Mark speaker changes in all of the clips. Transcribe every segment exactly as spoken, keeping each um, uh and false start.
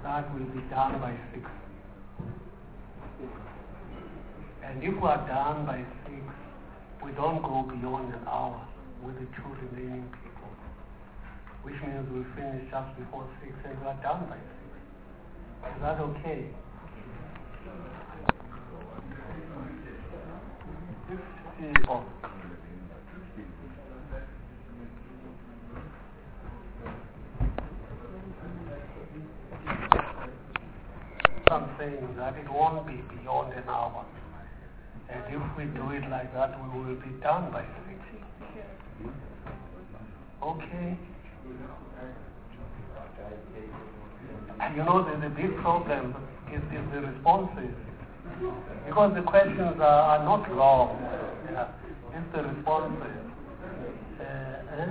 Speaker 1: that will be done by six. And if we are done by six, we don't go beyond an hour with the two remaining people, which means we finish just before six and we are done by six. Is that okay? Oh. I'm saying that it won't be beyond an hour. And if we do it like that, we will be done by six. Okay. And you know, the, the big problem is, is the responses. Because the questions are, are not long. Yeah. It's the responses. Uh, eh?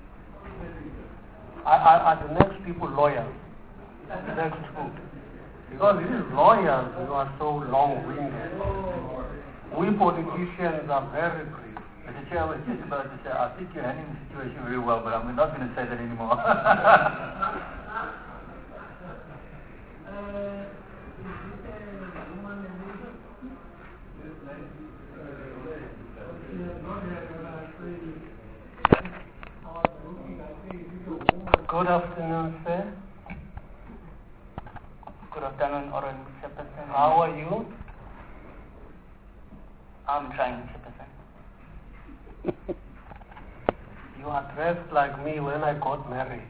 Speaker 1: are, are, are the next people lawyers? The next two. Because these lawyers who are so long-winded, we politicians are very brief.
Speaker 2: Mister Chair, I was just about to say, I think you're handling the situation very well, but I'm not going to say that anymore.
Speaker 1: Good afternoon, sir.
Speaker 3: Good afternoon, Orange Chairperson.
Speaker 1: How are you?
Speaker 3: I'm trying, Chairperson.
Speaker 1: You are dressed like me when I got married.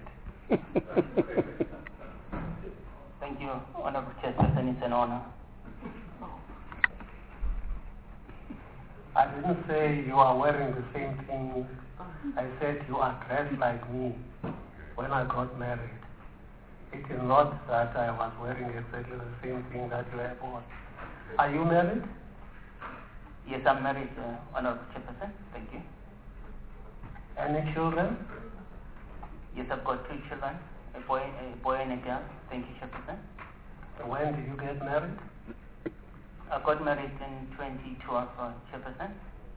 Speaker 3: Thank you, Honorable Chairperson. It's an honor.
Speaker 1: I didn't say you are wearing the same thing. I said you are dressed like me when I got married. It is not that I was wearing exactly the same thing that you have on. Are you married?
Speaker 3: Yes, I'm married, uh, Honorable Chairperson. Thank you.
Speaker 1: Any children?
Speaker 3: Yes, I've got two children, a boy, a boy and a girl. Thank you, Chairperson.
Speaker 1: When did you get married?
Speaker 3: I got married in twenty twelve, uh, Chairperson.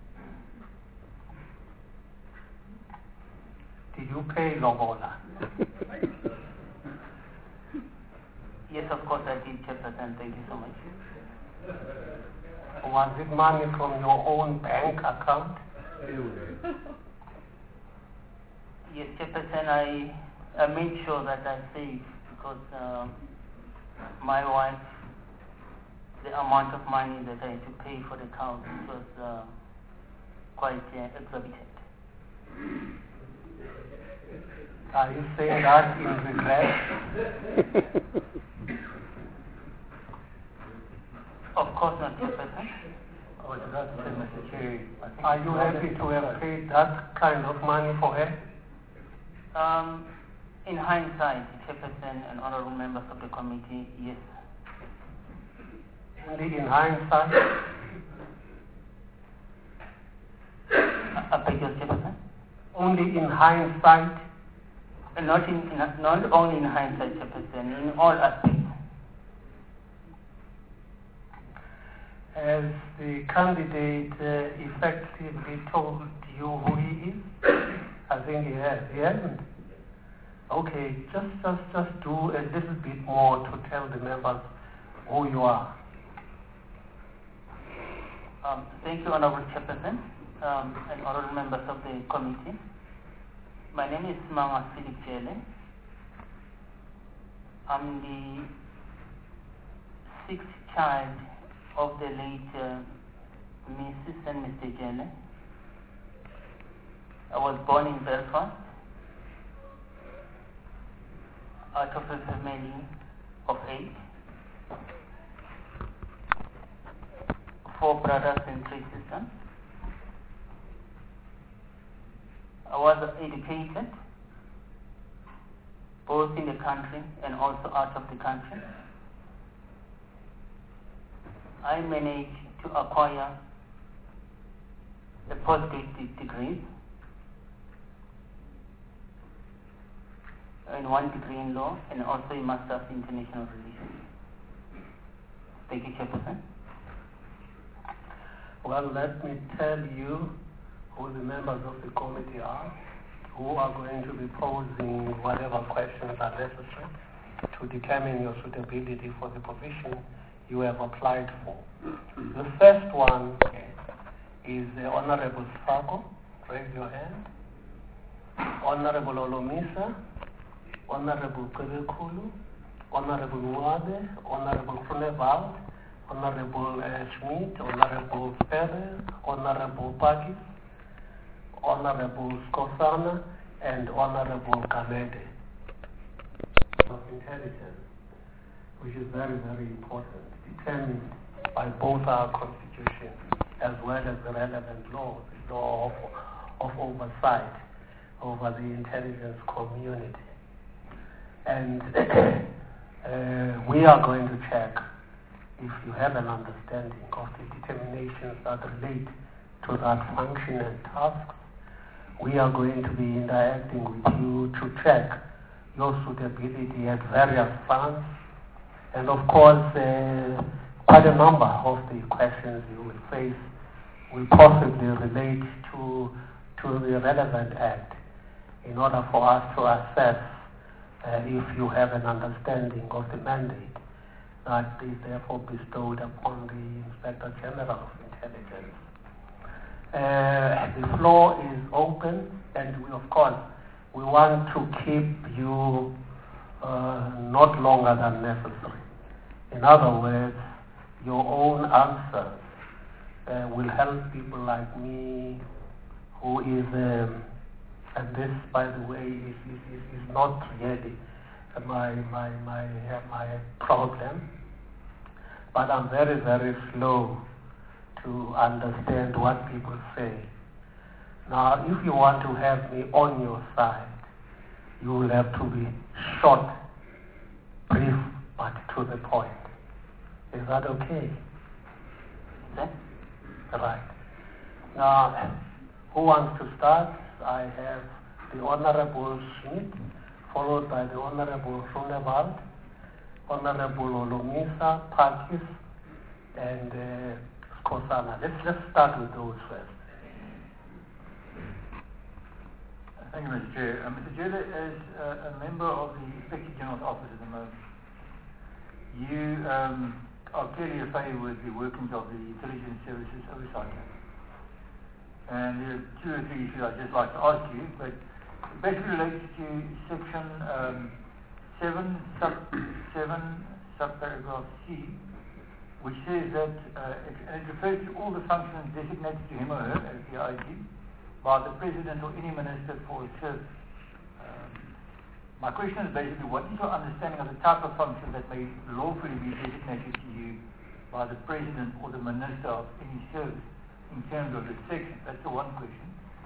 Speaker 1: Did you pay lobola?
Speaker 3: Yes, of course I did, Chairperson. Thank you so much.
Speaker 1: Was it money from your own bank account?
Speaker 3: Yes, Chairperson, I, I made sure that I saved because uh, my wife, the amount of money that I had to pay for the cows was uh, quite uh, exorbitant.
Speaker 1: Are you saying that in regret?
Speaker 3: Of course not, Chairperson.
Speaker 1: Oh, that's Mister Are you happy to have paid that kind of money for her?
Speaker 3: Um, in hindsight, Chairperson and honorable members of the committee, yes.
Speaker 1: Only in hindsight?
Speaker 3: I beg your Chairperson?
Speaker 1: Only in hindsight?
Speaker 3: And not, in, not only in hindsight, Chairperson, in all aspects.
Speaker 1: Has the candidate uh, effectively told you who he is? I think he has. He hasn't. Okay, just, just, just do a little bit more to tell the members who you are.
Speaker 3: Um, thank you, Honorable Chairperson um, and honorable members of the committee. My name is Mama Philip Jele. I'm the sixth child of the late uh, Missus and Mister Jele. I was born in Belfast out of a family of eight, four brothers and three sisters. I was educated both in the country and also out of the country. I managed to acquire a postgraduate degree and one degree in law and also a master's in international relations. Thank you, Chairperson.
Speaker 1: Well, let me tell you who the members of the committee are, who are going to be posing whatever questions are necessary to determine your suitability for the position you have applied for. The first one is the Honorable Sako. Raise your hand. Honorable Olomisa, Honorable Kudekulu, Honorable Muade, Honorable Funevald, Honorable uh, Schmidt, Honorable Perez, Honorable Pagis, Honorable Skosana, and Honorable Kamede of intelligence, which is very, very important, determined by both our constitution as well as the relevant laws, the law of, of oversight over the intelligence community. And uh, we are going to check if you have an understanding of the determinations that relate to that function and tasks. We are going to be interacting with you to check your suitability at various fronts. And of course, uh, quite a number of the questions you will face will possibly relate to, to the relevant act in order for us to assess uh, if you have an understanding of the mandate that is therefore bestowed upon the Inspector General of Intelligence. Uh, the floor is open, and we, of course, we want to keep you uh, not longer than necessary. In other words, your own answers uh, will help people like me, who is, um, and this, by the way, is, is, is not really my, my, my, uh, my problem, but I'm very, very slow to understand what people say. Now, if you want to have me on your side, you will have to be short, brief, but to the point. Is that okay?
Speaker 3: Yes.
Speaker 1: Right. Now, who wants to start? I have the Honorable Schmidt, followed by the Honorable Runewald, Honorable Olomisa, Pakis, and uh, Skosana. Let's, let's start with those first.
Speaker 2: Thank you, Mister Chair. Uh, Mister Chair, as uh, a member of the Inspector General's Office at the moment, you um, are clearly familiar with the workings of the Intelligence Services Oversight Act. And there are two or three issues I'd just like to ask you, but it basically relates to Section um, seven, sub seven, subparagraph C, which says that, uh, it, and it refers to all the functions designated to him or her as the I G by the President or any Minister for service. Um, my question is basically, what is your understanding of the type of function that may lawfully be designated to you by the President or the Minister of any service in terms of this section? That's the one question.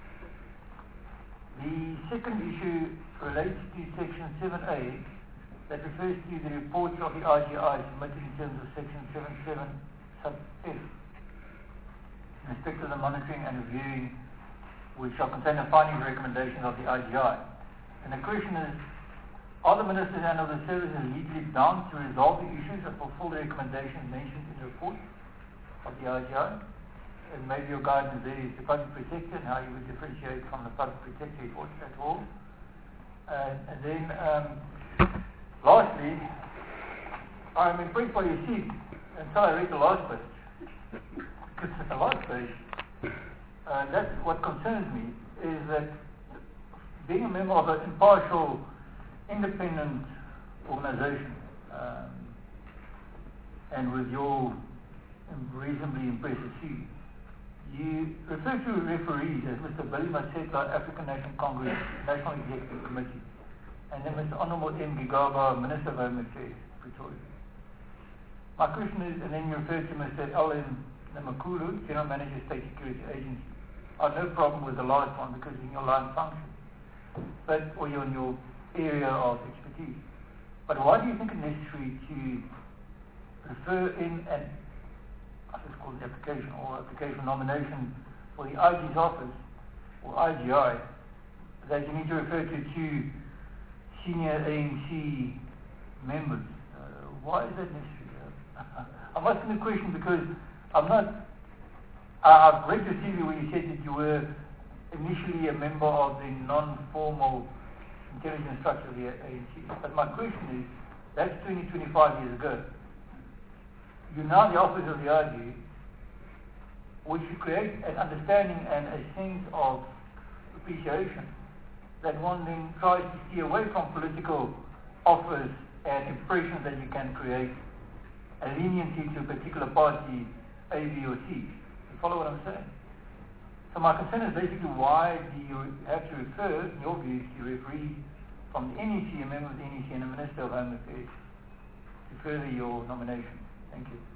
Speaker 2: The second issue relates to Section seven A, that refers to the reports of the I G I submitted in terms of Section seven seven sub F, in respect to the monitoring and reviewing, which shall contain the findings and recommendations of the I G I. And the question is, are the ministers and of the services legally bound to resolve the issues and fulfill the recommendations mentioned in the report of the I G I? And maybe your guidance there is the public protector and how you would differentiate from the public protector at all. Uh, and then, um, lastly, I'm impressed by your seat until I read the last page. Because the last page, uh, that's what concerns me, is that being a member of an impartial, independent organization, um, and with your reasonably impressive seat, you refer to referees as Mister Billy Masetla, African National Congress, National Executive Committee, and then Mister Honorable M. Gigaba, Minister of Home Affairs, Pretoria. My question is, and then you refer to Mister L N Namakulu, General Manager, State Security Agency. I have no problem with the last one because in your line function, but or you're in your area of expertise. But why do you think it necessary to refer in an, I think it's called an application or application nomination for the I G's office or I G I, that you need to refer to two senior A N C members? Uh, why is that necessary? Uh, I'm asking the question because I'm not. Uh, I've read your C V where you said that you were initially a member of the non-formal intelligence structure of the A N C. But my question is, That's twenty, twenty-five years ago. You're now the office of the I G, which create an understanding and a sense of appreciation that one then tries to steer away from political offers and impressions that you can create a leniency to a particular party, A, B, or C. You follow what I'm saying? So my concern is basically why do you have to refer, in your view, to referee from the N E C, a member of the N E C and a Minister of Home Affairs to further your nomination? Thank you.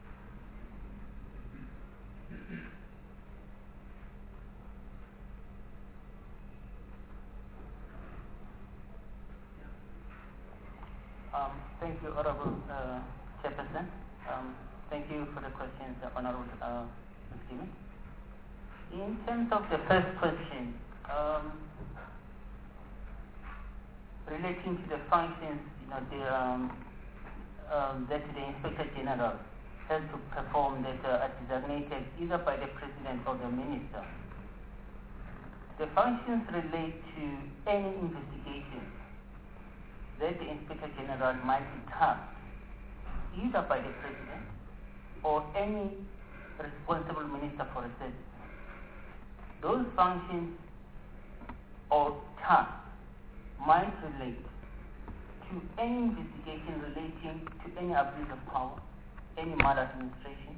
Speaker 3: Um, thank you, Honorable uh, Chairperson. Um, thank you for the questions, uh, Honorable uh, Stephen. In terms of the first question, um, relating to the functions, you know, the, um, um, that the Inspector General has to perform that uh, are designated either by the President or the Minister. The functions relate to any investigation that the Inspector General might be tasked either by the President or any responsible Minister for a service. Those functions or tasks might relate to any investigation relating to any abuse of power, any maladministration.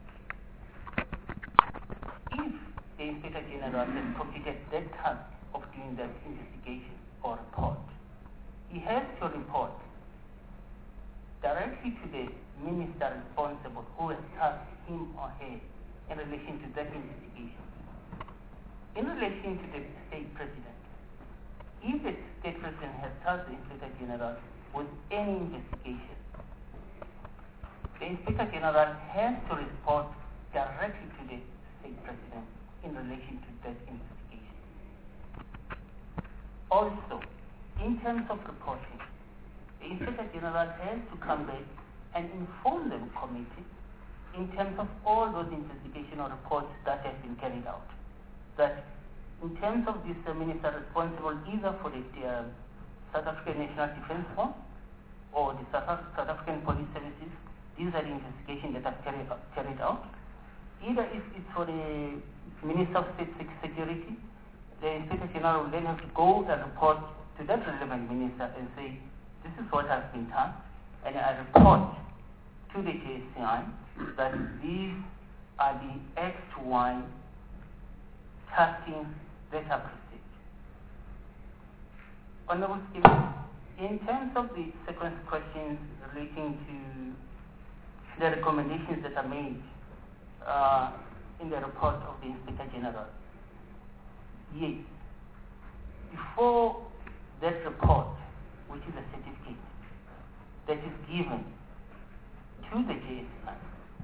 Speaker 3: If the Inspector General has completed that task of doing that investigation or report, he has to report directly to the minister responsible who has tasked him or her in relation to that investigation. In relation to the state president, if the state president has tasked the Inspector General with any investigation, the Inspector General has to report directly to the state president in relation to that investigation. Also, in terms of reporting, the Inspector General has to come back and inform the committee in terms of all those investigation or reports that have been carried out. That in terms of this uh, minister responsible either for the uh, South African National Defence Force or the South, Af- South African Police Services, these are the investigations that are carried out, carried out. Either if it's for the Minister of State Security, the Inspector General will then have to go and report to that relevant minister and say, this is what has been done, and I report to the J S C I that these are the X to Y taskings that are present. Honorable Stephen, in terms of the second questions relating to the recommendations that are made uh, in the report of the Inspector General, yes, before that report, which is a certificate that is given to the J S I,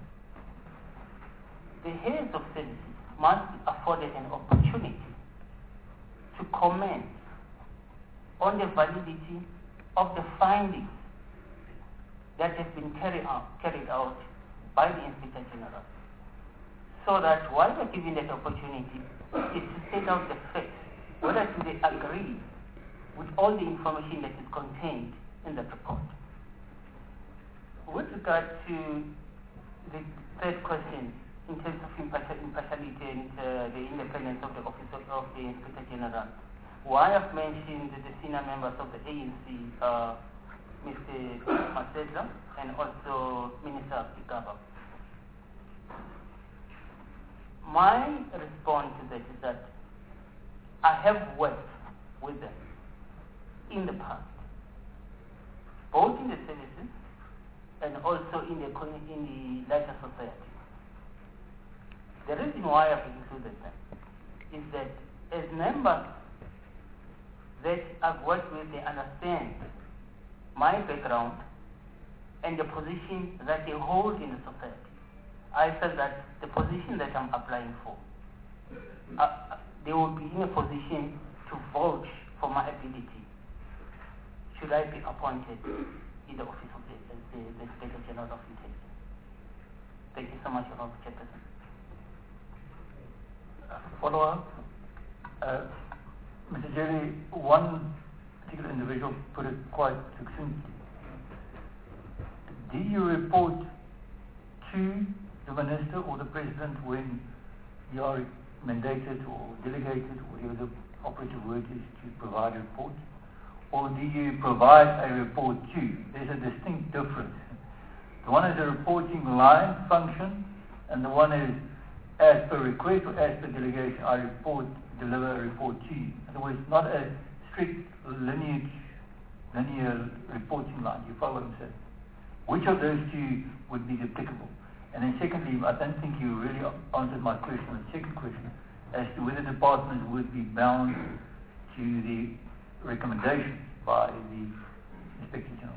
Speaker 3: the heads of services must be afforded an opportunity to comment on the validity of the findings that have been carried out, carried out by the Inspector General, so that while they're given that opportunity is to set out the facts, whether do they agree with all the information that is contained in the report. With regard to the third question, in terms of impartiality and uh, the independence of the Office of, of the Inspector General, why I've mentioned the senior members of the A N C, uh, Mister Masedla, and also Minister Igaba. My response to that is that I have worked with them in the past, both in the services and also in the in the larger society. The reason why I've included them is that as members that I've worked with, they understand my background and the position that they hold in the society. I felt that the position that I'm applying for, uh, they will be in a position to vouch for my ability should I be appointed in the office of the, the, the Inspector General of Intelligence. Thank you so much, Honorable Chairperson.
Speaker 2: Follow up. Uh, Mister Jerry, one particular individual put it quite succinctly. do you report to the Minister or the President when you are mandated or delegated, or whatever the operative word is, to provide a report? Or do you provide a report to? There's a distinct difference. The one is a reporting line function, and the one is as per request or as per delegation, I report, deliver a report to you. In other words, not a strict lineage, linear reporting line. You follow what I'm saying? Which of those two would be applicable? And then secondly, I don't think you really answered my question, the second question, as to whether departments would be bound to the recommendations by the Inspector General.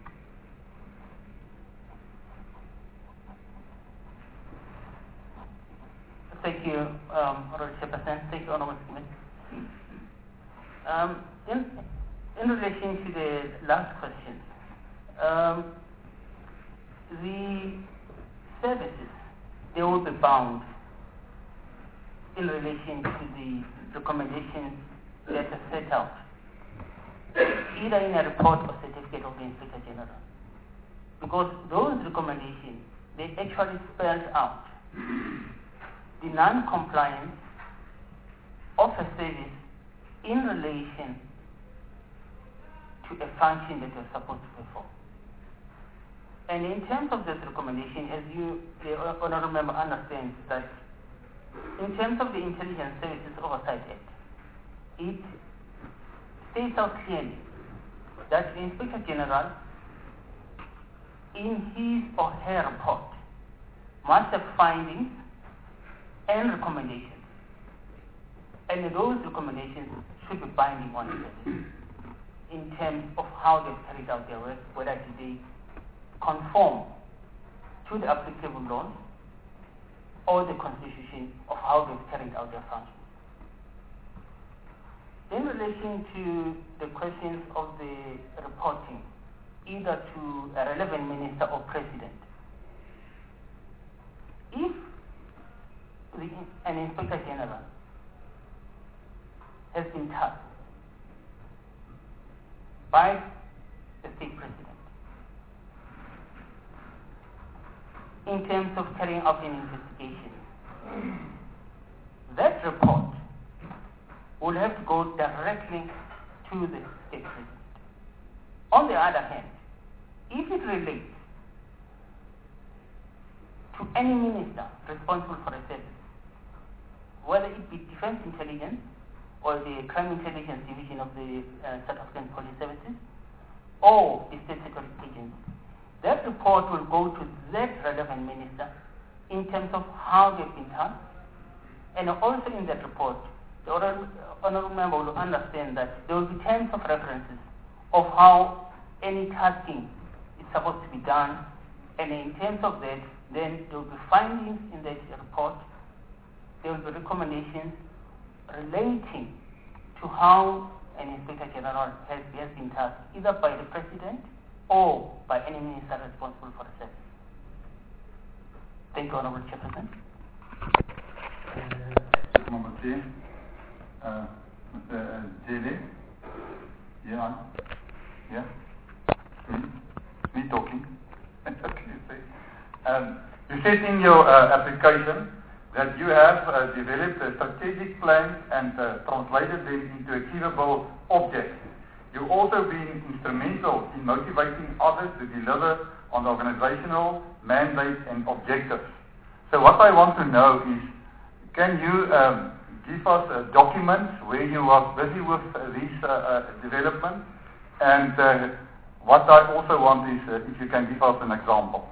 Speaker 3: Thank you, um, Honourable Chairperson. Thank you, Honourable Smith. Um, in, in relation to the last question, um, the services, they will be bound in relation to the recommendations that are set out, either in a report or certificate of the Inspector General. Because those recommendations, they actually spell out the non-compliance of a service in relation to a function that you're supposed to perform. And in terms of this recommendation, as you, the Honourable Member understands, that in terms of the Intelligence Services Oversight Act, it states out clearly that the Inspector General, in his or her report, must have findings and recommendations. And those recommendations should be binding on it in terms of how they've carried out their work, whether they conform to the applicable laws or the constitution of how they've carried out their functions. In relation to the questions of the reporting, either to a relevant minister or president, if the, an Inspector General has been tasked by the state president in terms of carrying out an investigation, that report will have to go directly to the state president. On the other hand, if it relates to any minister responsible for a service, whether it be Defense Intelligence or the Crime Intelligence Division of the uh, South African Police Services or the State Security Agency, that report will go to that relevant minister in terms of how they've been tasked. And also in that report, the Honourable Member will understand that there will be terms of references of how any tasking is supposed to be done, and in terms of that, then there will be findings in that report, there will be recommendations relating to how an Inspector General has, has been tasked, either by the President or by any minister responsible for the service. Thank you, Honourable Chairperson.
Speaker 4: Number three, uh, Mister Jele. Yeah, yeah. Me, me talking. Okay, you say. Um, you said in your uh, application that you have uh, developed a strategic plan and uh, translated them into achievable objects. You've also been instrumental in motivating others to deliver on the organizational mandates and objectives. So what I want to know is, can you um, give us uh, documents where you are busy with uh, these uh, uh, developments? And uh, what I also want is uh, if you can give us an example.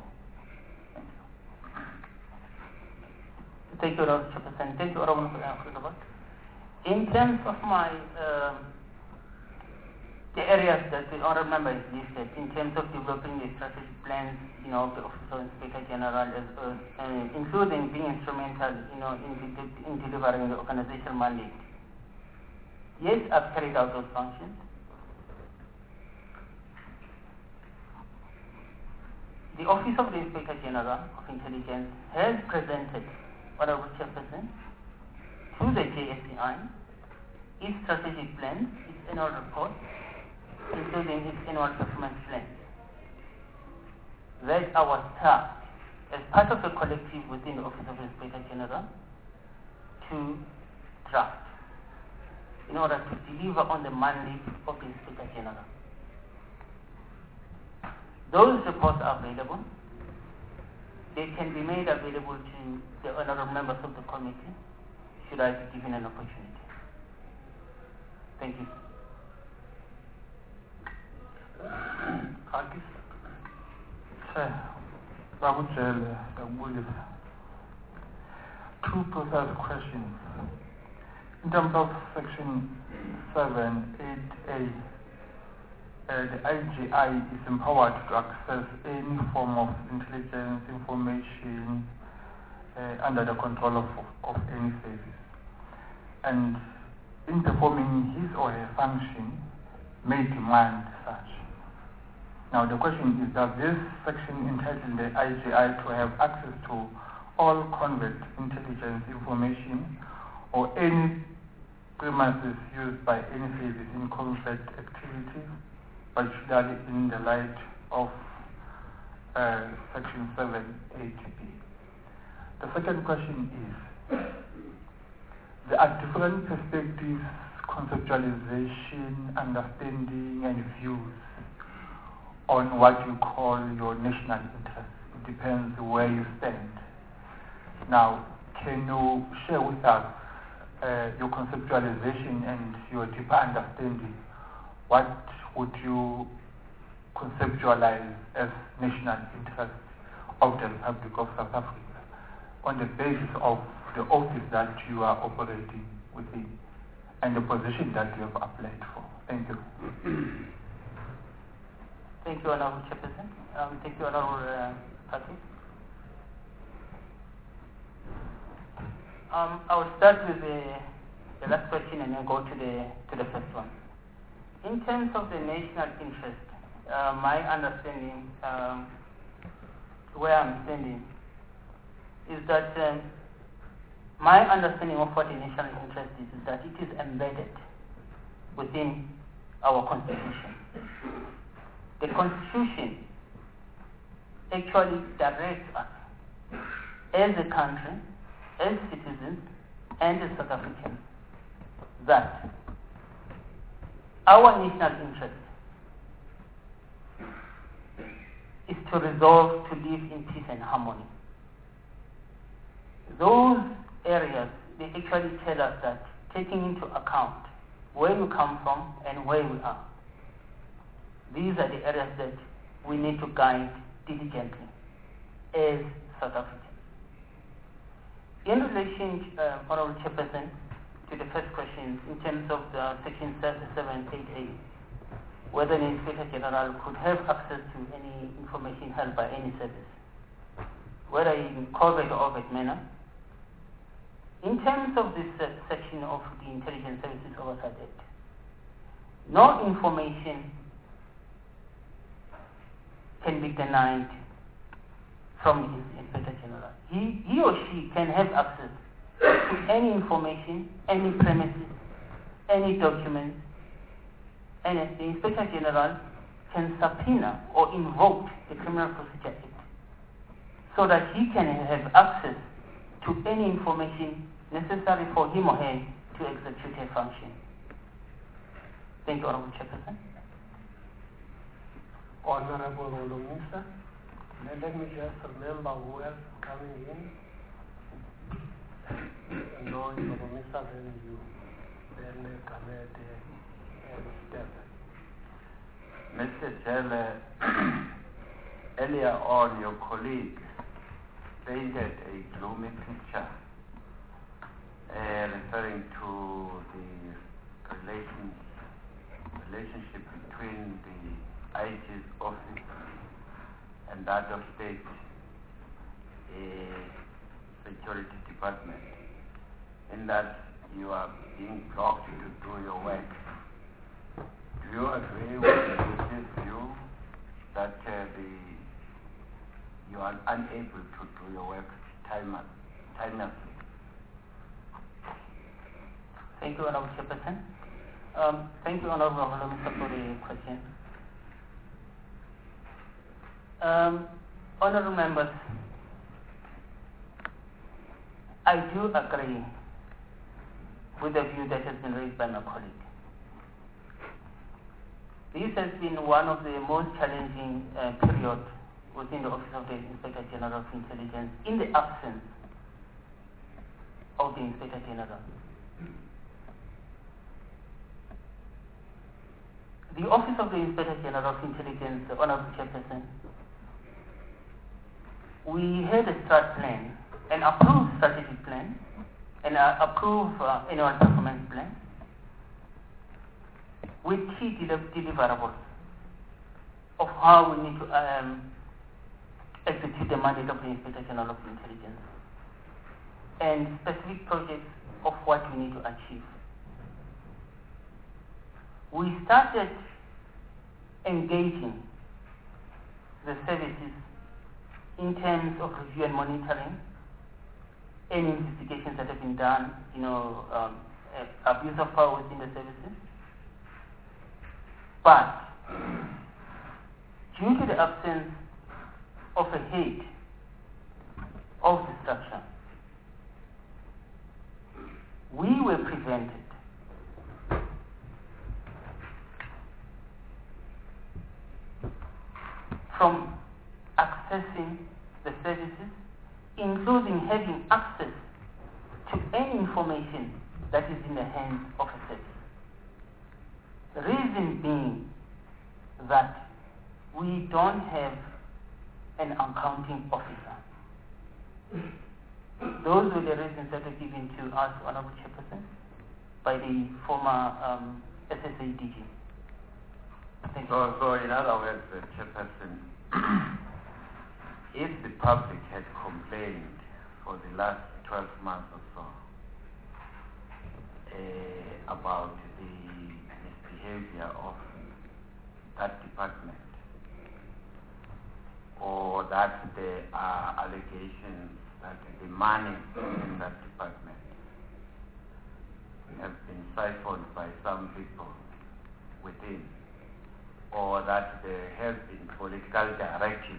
Speaker 3: Thank you, Honourable Chairperson. Thank you, Honourable Member. In terms of my um, the areas that the Honourable Member has listed, in terms of developing the strategic plans, you know, of the Office of Inspector General, as, uh, uh, including being instrumental, you know, in, de- in delivering the organizational mandate. Yes, I've carried out those functions. The Office of the Inspector General of Intelligence has presented, Honourable Chairperson, to the J S C I its strategic plans, its annual report, including its annual performance plans. that our staff, as part of a collective within the Office of Inspector General, to draft in order to deliver on the mandate of the Inspector General. Those reports are available. They can be made available to the honorable members of the committee, should I be given an opportunity. Thank you.
Speaker 4: Babu Jele, two precise questions. In terms of section seven eight A, uh, the I G I is empowered to access any form of intelligence information uh, under the control of, of, of any service. And in performing his or her function, may demand such. Now the question is, does this section entitle the I G I to have access to all covert intelligence information or any premises used by any service in covert activities, particularly in the light of uh, section seven eight B? The second question is, there are different perspectives, conceptualization, understanding, and views on what you call your national interest. It depends where you stand. Now, can you share with us uh, your conceptualization and your deeper understanding? What would you conceptualize as national interest of the Republic of South Africa on the basis of the office that you are operating within and the position that you have applied for? Thank you.
Speaker 3: Thank you, Honorable Chairperson. Um, thank you, Honorable uh, Patrick. Um, I will start with the, the last question and then go to the to the first one. In terms of the national interest, uh, my understanding, um, where I'm standing, is that um, my understanding of what the national interest is, is that it is embedded within our Constitution. The Constitution actually directs us as a country, as citizens, and as South Africans, that our national interest is to resolve to live in peace and harmony. Those areas, they actually tell us that, taking into account where you come from and where we are, these are the areas that we need to guide diligently as South Africans. In relation, uh, Honorable Chairperson, to the first question, in terms of the section seven eight A, whether the Inspector General could have access to any information held by any service, whether in covert or overt manner. In terms of this uh, section of the Intelligence Services Oversight Act, no information can be denied from the Inspector General. He, he or she can have access to any information, any premises, any documents, and the Inspector General can subpoena or invoke the Criminal Procedure Act so that he can have access to any information necessary for him or her to execute her function. Thank you, Honorable Chairperson.
Speaker 1: Honorable Holomisa, let me just remember who else is coming in. No, Holomisa, then you, then Kamede and Stephen.
Speaker 5: Mister Jele, earlier on your colleague painted a gloomy picture uh, referring to the relation, relationship between the I G's office and that of State uh, Security Department, in that you are being blocked to do your work. Do you agree with this view that uh, the, you are unable to do your work timelessly?
Speaker 3: Thank you, Honorable Chairperson. Um, thank you, Honorable Holomisa, for the question. Um, Honourable members, I do agree with the view that has been raised by my colleague. This has been one of the most challenging uh, periods within the Office of the Inspector General of Intelligence in the absence of the Inspector General. The Office of the Inspector General of Intelligence, Honourable Chairperson, we had a strat plan, an approved strategic plan, an uh, approved uh, annual performance plan with key del deliverables of how we need to um, execute the mandate of the Inspector General of Intelligence and specific projects of what we need to achieve. We started engaging the services in terms of review and monitoring any investigations that have been done, you know, um, abuse of power within the services. But due to the absence of a head of the structure, we were prevented from accessing the services, including having access to any information that is in the hands of a service. The reason being that we don't have an accounting officer. Those were the reasons that were given to us, Honourable Chairperson, by the former um, S S A D G. Thank
Speaker 5: so,
Speaker 3: you.
Speaker 5: so in other words, uh, Chairperson, if the public had complained for the last twelve months or so uh, about the misbehavior of that department, or that there are allegations that the money in that department have been siphoned by some people within, or that there have been political directives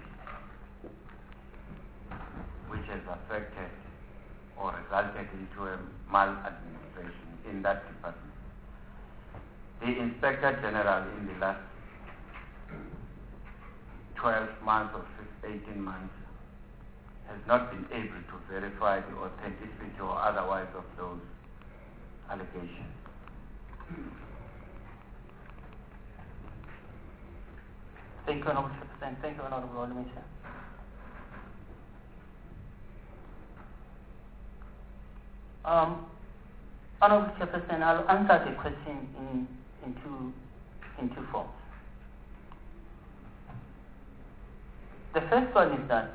Speaker 5: which has affected or resulted into a maladministration in that department. The Inspector General in the last twelve months or eighteen months has not been able to verify the authenticity or otherwise of those allegations.
Speaker 3: Thank you, Honourable Chairperson. Thank you, Honourable Olumisa. Um, Honourable Chairperson, I'll answer the question in, in, two, in two forms. The first one is that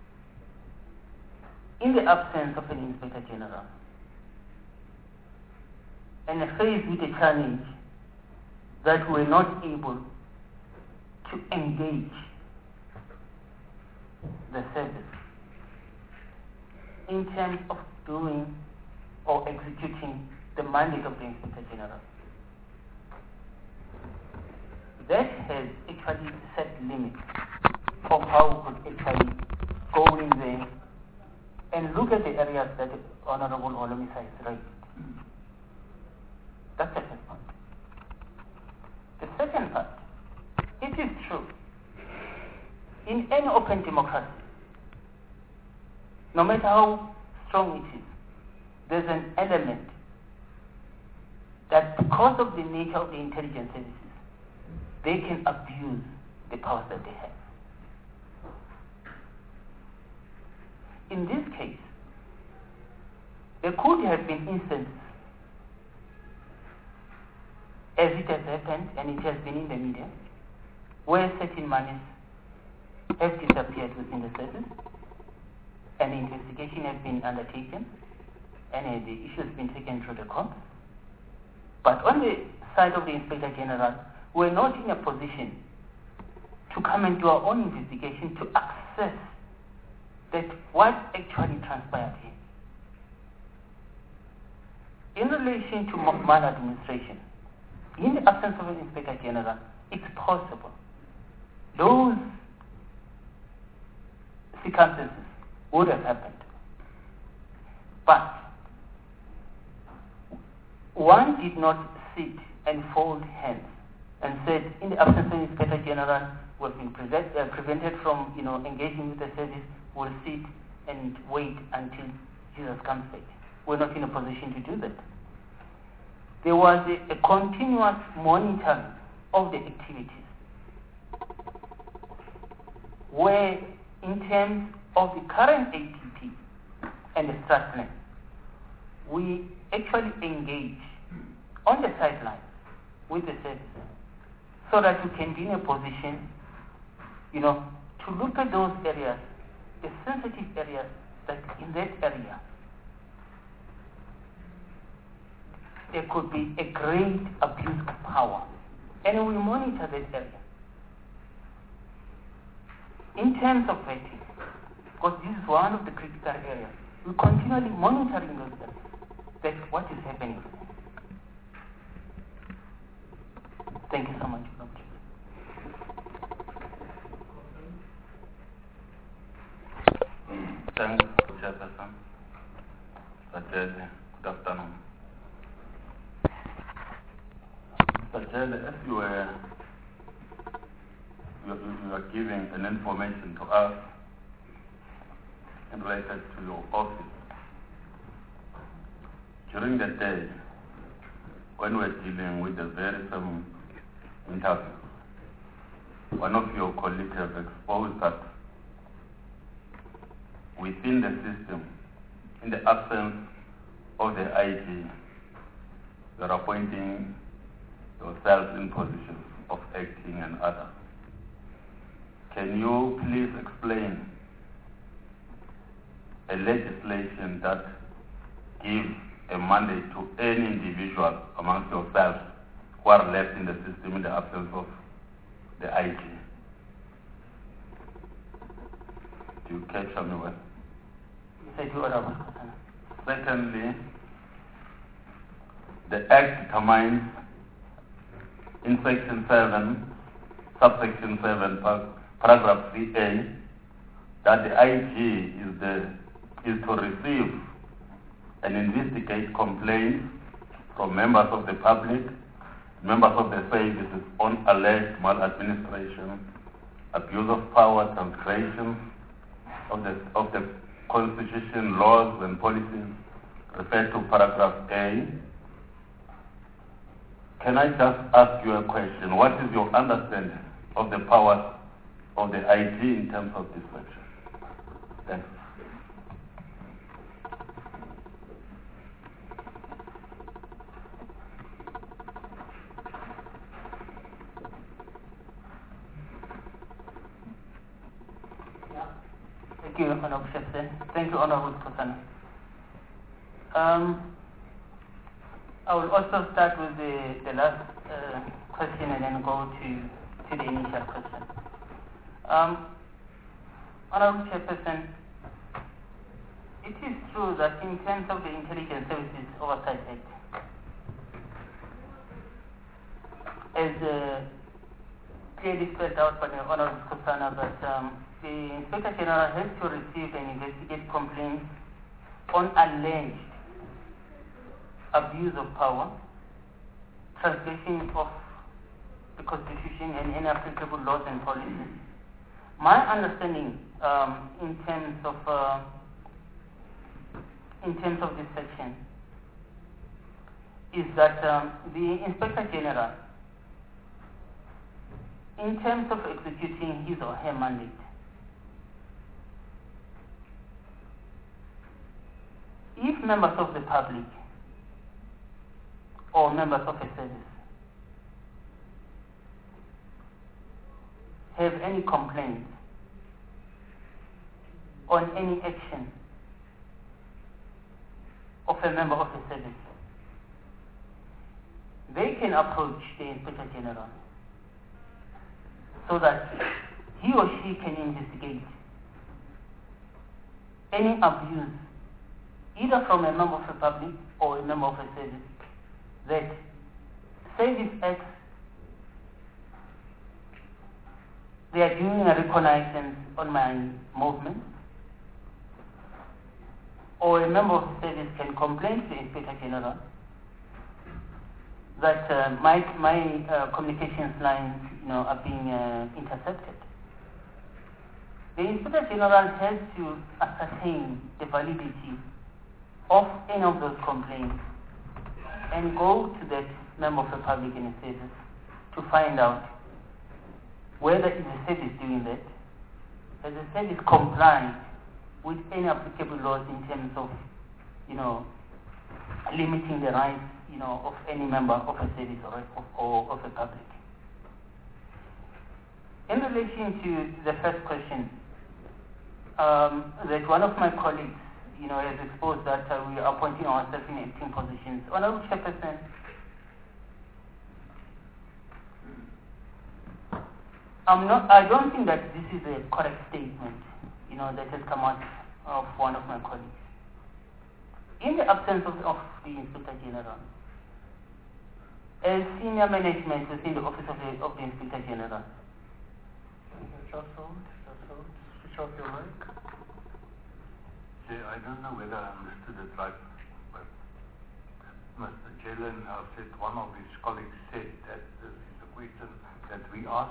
Speaker 3: in the absence of an Inspector General and faced with a challenge that we're not able to engage the service in terms of doing or executing the mandate of the Inspector General. That has actually set limits of how we could actually go in there and look at the areas that Honourable Olumisa has raised. That's the first part. The second part, it is true, in any open democracy, no matter how strong it is, there's an element that because of the nature of the intelligence services, they can abuse the powers that they have. In this case, there could have been instances, as it has happened and it has been in the media, where certain monies have disappeared within the service, and the investigation has been undertaken, and uh, the issue has been taken through the courts. But on the side of the Inspector General, we're not in a position to come and do our own investigation to access that what actually transpired here. In relation to maladministration, in the absence of an Inspector General, it's possible those circumstances would have happened. But one did not sit and fold hands and said, in the absence of Inspector General, we've been prevent, uh, prevented from, you know, engaging with the service. We'll sit and wait until Jesus comes back. We're not in a position to do that. There was a, a continuous monitoring of the activities, where in terms of the current A T P and the strat plan, we actually engage on the sidelines with the service so that we can be in a position, you know, to look at those areas, the sensitive areas, that in that area there could be a great abuse of power. And we monitor that area. In terms of vetting, because this is one of the critical areas, we continually monitoring those areas. That's what is happening. Thank you so much.
Speaker 5: Thanks, Chairperson. Sajele, good afternoon. Sajele, as you were, you, you were giving an information to us in related to your office, during the day, when we were dealing with the very same interview, one of your colleagues has exposed that within the system, in the absence of the I G, you are appointing yourself in positions of acting and others. Can you please explain a legislation that gives a mandate to any individual amongst yourselves who are left in the system in the absence of the I G? Do you capture me well? Secondly, the Act determines in Section seven, subsection seven, paragraph three A, that the I G is, the, is to receive and investigate complaints from members of the public, members of the services on alleged maladministration, abuse of power, transgression of the, of the Constitution, laws and policies referred to paragraph A. Can I just ask you a question? What is your understanding of the powers of the I G in terms of this section? Thanks.
Speaker 3: Thank you, Honorable Chairperson. Thank you, Honorable Kosana. Um, I will also start with the, the last uh, question and then go to, to the initial question. Um, Honorable Chairperson, it is true that in terms of the Intelligence Services Oversight Act, as uh, clearly spelled out by the Honorable Kosana, that um, the Inspector General has to receive and investigate complaints on alleged abuse of power, transgression of the Constitution and any applicable laws and policies. My understanding um, in terms of uh, in terms of this section is that um, the Inspector General, in terms of executing his or her mandate, if members of the public or members of a service have any complaints on any action of a member of a service, they can approach the Inspector General so that he or she can investigate any abuse either from a member of the public or a member of a service that service acts, they are doing a reconnaissance on my movement, or a member of the service can complain to the Inspector General that uh, my, my uh, communications lines, you know, are being uh, intercepted. The Inspector General has to ascertain the validity of any of those complaints and go to that member of the public in the service to find out whether is the service doing that, has the service complied with any applicable laws in terms of, you know, limiting the rights, you know, of any member of a service or of, or of a public. In relation to the first question, um, that one of my colleagues, you know, has exposed that uh, we are appointing ourselves in acting positions. Honorable Chairperson, I'm not, I don't think that this is a correct statement, you know, that has come out of one of my colleagues. In the absence of, of the Inspector General, as senior management within the Office of the, of the Inspector General.
Speaker 1: Just hold, just hold. Switch off your mic.
Speaker 4: Yeah, I don't know whether I understood it right, but Mister Jelen uh, said one of his colleagues said that this is a question that we ask.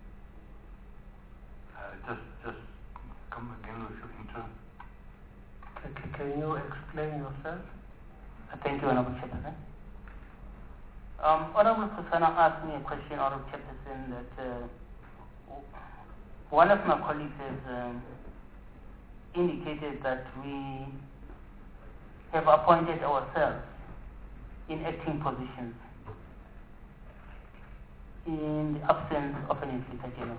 Speaker 4: Uh, just, just come again with your intro.
Speaker 1: Okay, can you explain yourself?
Speaker 3: Uh, thank you, Honorable Chairperson. Um, Honorable Kusana asked me a question, Honorable Chairperson, that uh, one of my colleagues has um, indicated that we have appointed ourselves in acting positions in the absence of an Inspector General.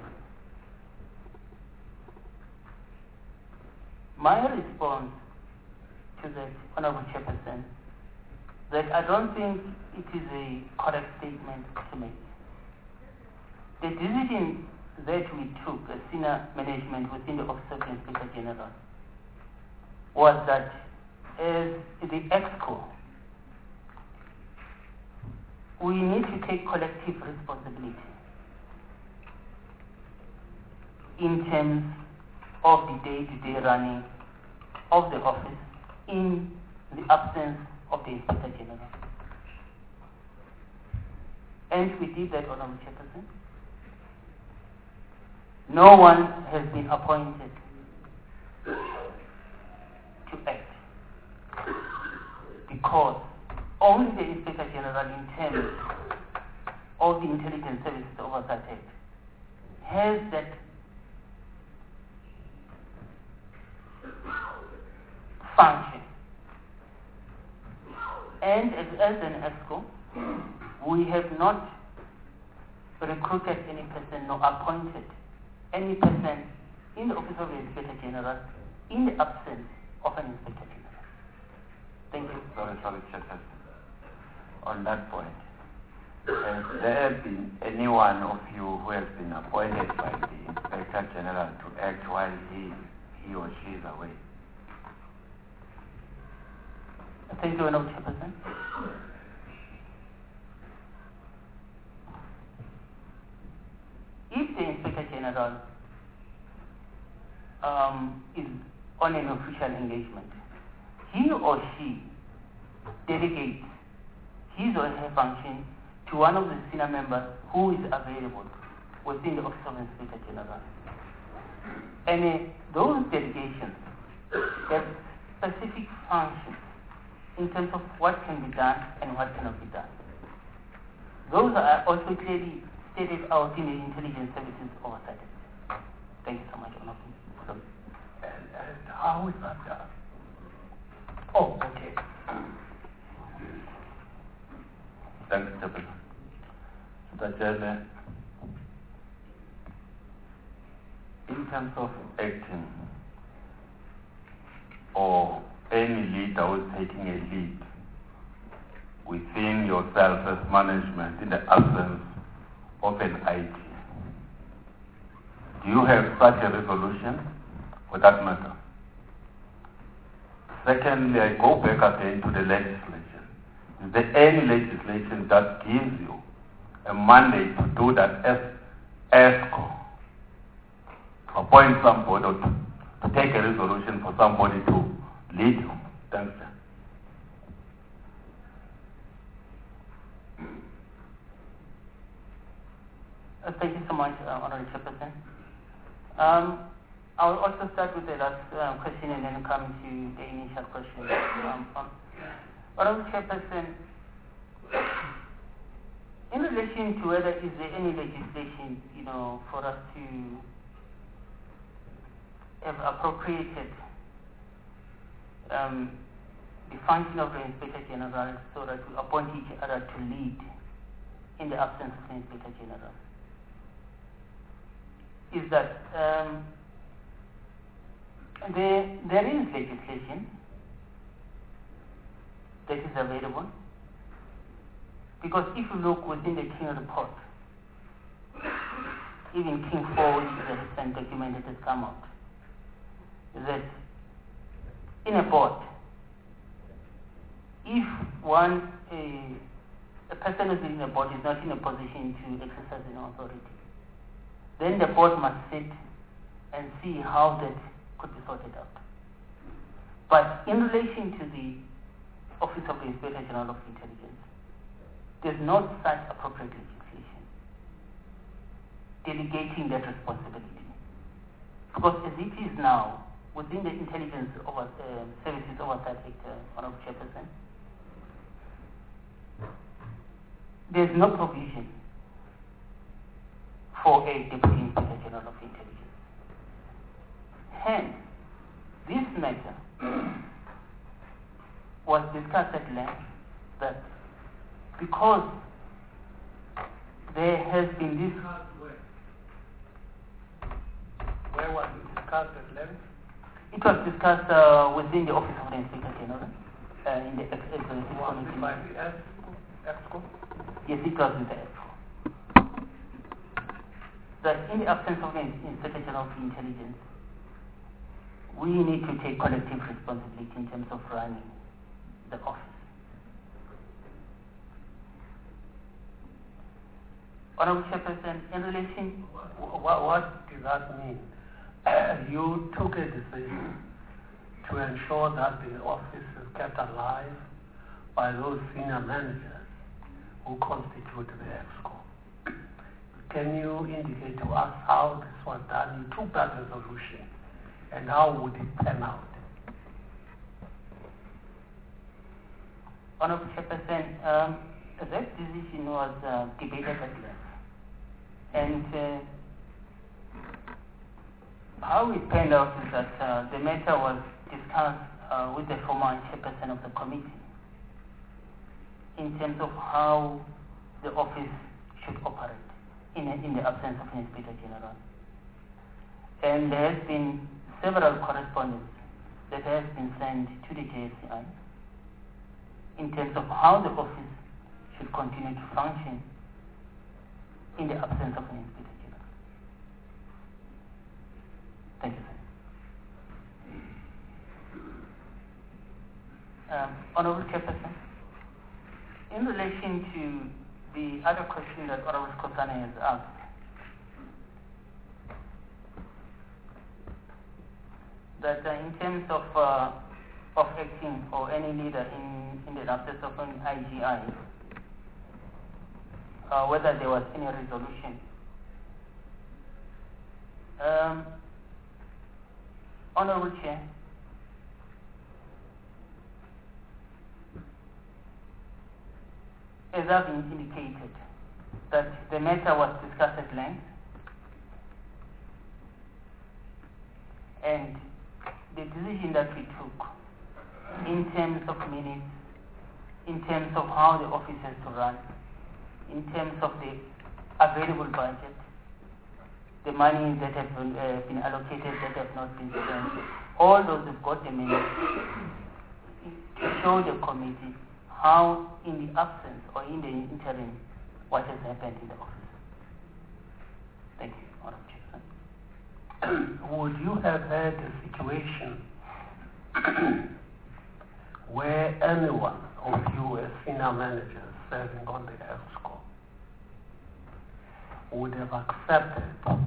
Speaker 3: My response to that, Honorable Chairperson, that I don't think it is a correct statement to make. The decision that we took as senior management within the Office of the Inspector General was that as the EXCO, we need to take collective responsibility in terms of the day-to-day running of the office in the absence of the Inspector General. And we did that, Honorable Chairperson. No one has been appointed to act because only the Inspector General, in terms of the Intelligence Services Oversight Act, has that function. And as, as an EXCO, we have not recruited any person nor appointed any person in the Office of the Inspector General in the absence of an Inspector General. Thank you.
Speaker 5: Sorry, sorry, Chairperson. On that point, has there been anyone of you who has been appointed by the Inspector General to act while he, he or she is away?
Speaker 3: Thank you, Honorable Chairperson. If the Inspector General um, is on an official engagement, he or she delegates his or her function to one of the senior members who is available within the Office of the Inspector General. And uh, those delegations have specific functions in terms of what can be done and what cannot be done. Those are also clearly stated out in the Intelligence Services Oversight Act. Thank you so much, Honorable.
Speaker 1: And, and how is that done? Oh, okay.
Speaker 5: Thanks, Chairperson. Mister Chairman, in terms of acting or any leader who is taking a lead within yourself as management in the absence of an I T, do you have such a resolution for that matter? Secondly, I go back again to the legislation. Is there any legislation that gives you a mandate to do that as EXCO? Appoint somebody or to, to take a resolution for somebody to lead you
Speaker 3: I'll also start with the last uh, question and then come to the initial question. Um, um, Honourable Chairperson, in relation to whether is there any legislation, you know, for us to have appropriated um, the function of the Inspector General so that we appoint each other to lead in the absence of the Inspector General, is that um, there, there is legislation that is available, because if you look within the King report, even King four, which is a recent document that has come out, that in a board, if one, a, a person who is in a board is not in a position to exercise an authority, then the board must sit and see how that could be sorted out. But in relation to the Office of the Inspector General of Intelligence, there's no such appropriate legislation delegating that responsibility. Because as it is now, within the Intelligence over, uh, Services Oversight Act, uh, Honourable Chairperson, there's no provision for a Deputy Inspector General of Intelligence. Hence, this matter was discussed at length, that because there has been this...
Speaker 1: Where was it discussed at length?
Speaker 3: It was discussed uh, within the Office of the Inspector General, uh, in the Executive Committee.
Speaker 1: By the EXCO?
Speaker 3: Yes, it was with the EXCO. That in the absence of the Inspector General of Intelligence, we need to take collective responsibility in terms of running the office. Honourable Chairperson, in relation...
Speaker 1: What, what does that mean? You took a decision to ensure that the office is kept alive by those senior managers who constitute the EXCO. Can you indicate to us how this was done? You took that resolution, and how would it pan out?
Speaker 3: Honourable Chairperson, um, that decision was uh, debated at length. And uh, how it panned out is that uh, the matter was discussed uh, with the former chairperson of the committee in terms of how the office should operate in, a, in the absence of an Inspector General. And there has been several correspondence that has been sent to the J S C I in terms of how the office should continue to function in the absence of an Inspector General. Thank you, sir. Um, Honourable Chairperson, in relation to the other question that Honourable Skosana has asked, that uh, in terms of uh, of acting or any leader in, in the absence of an I G I, uh, whether there was any resolution. Um, Honourable Chair, as I've indicated, that the matter was discussed at length, and the decision that we took in terms of minutes, in terms of how the office has to run, in terms of the available budget, the money that have been, uh, been allocated that have not been spent, all those have got the minutes to show the committee how in the absence or in the interim what has happened in the office. Thank you, Honourable Chairman.
Speaker 1: Would you have had a situation where anyone of you as senior managers serving on the EXCO would have accepted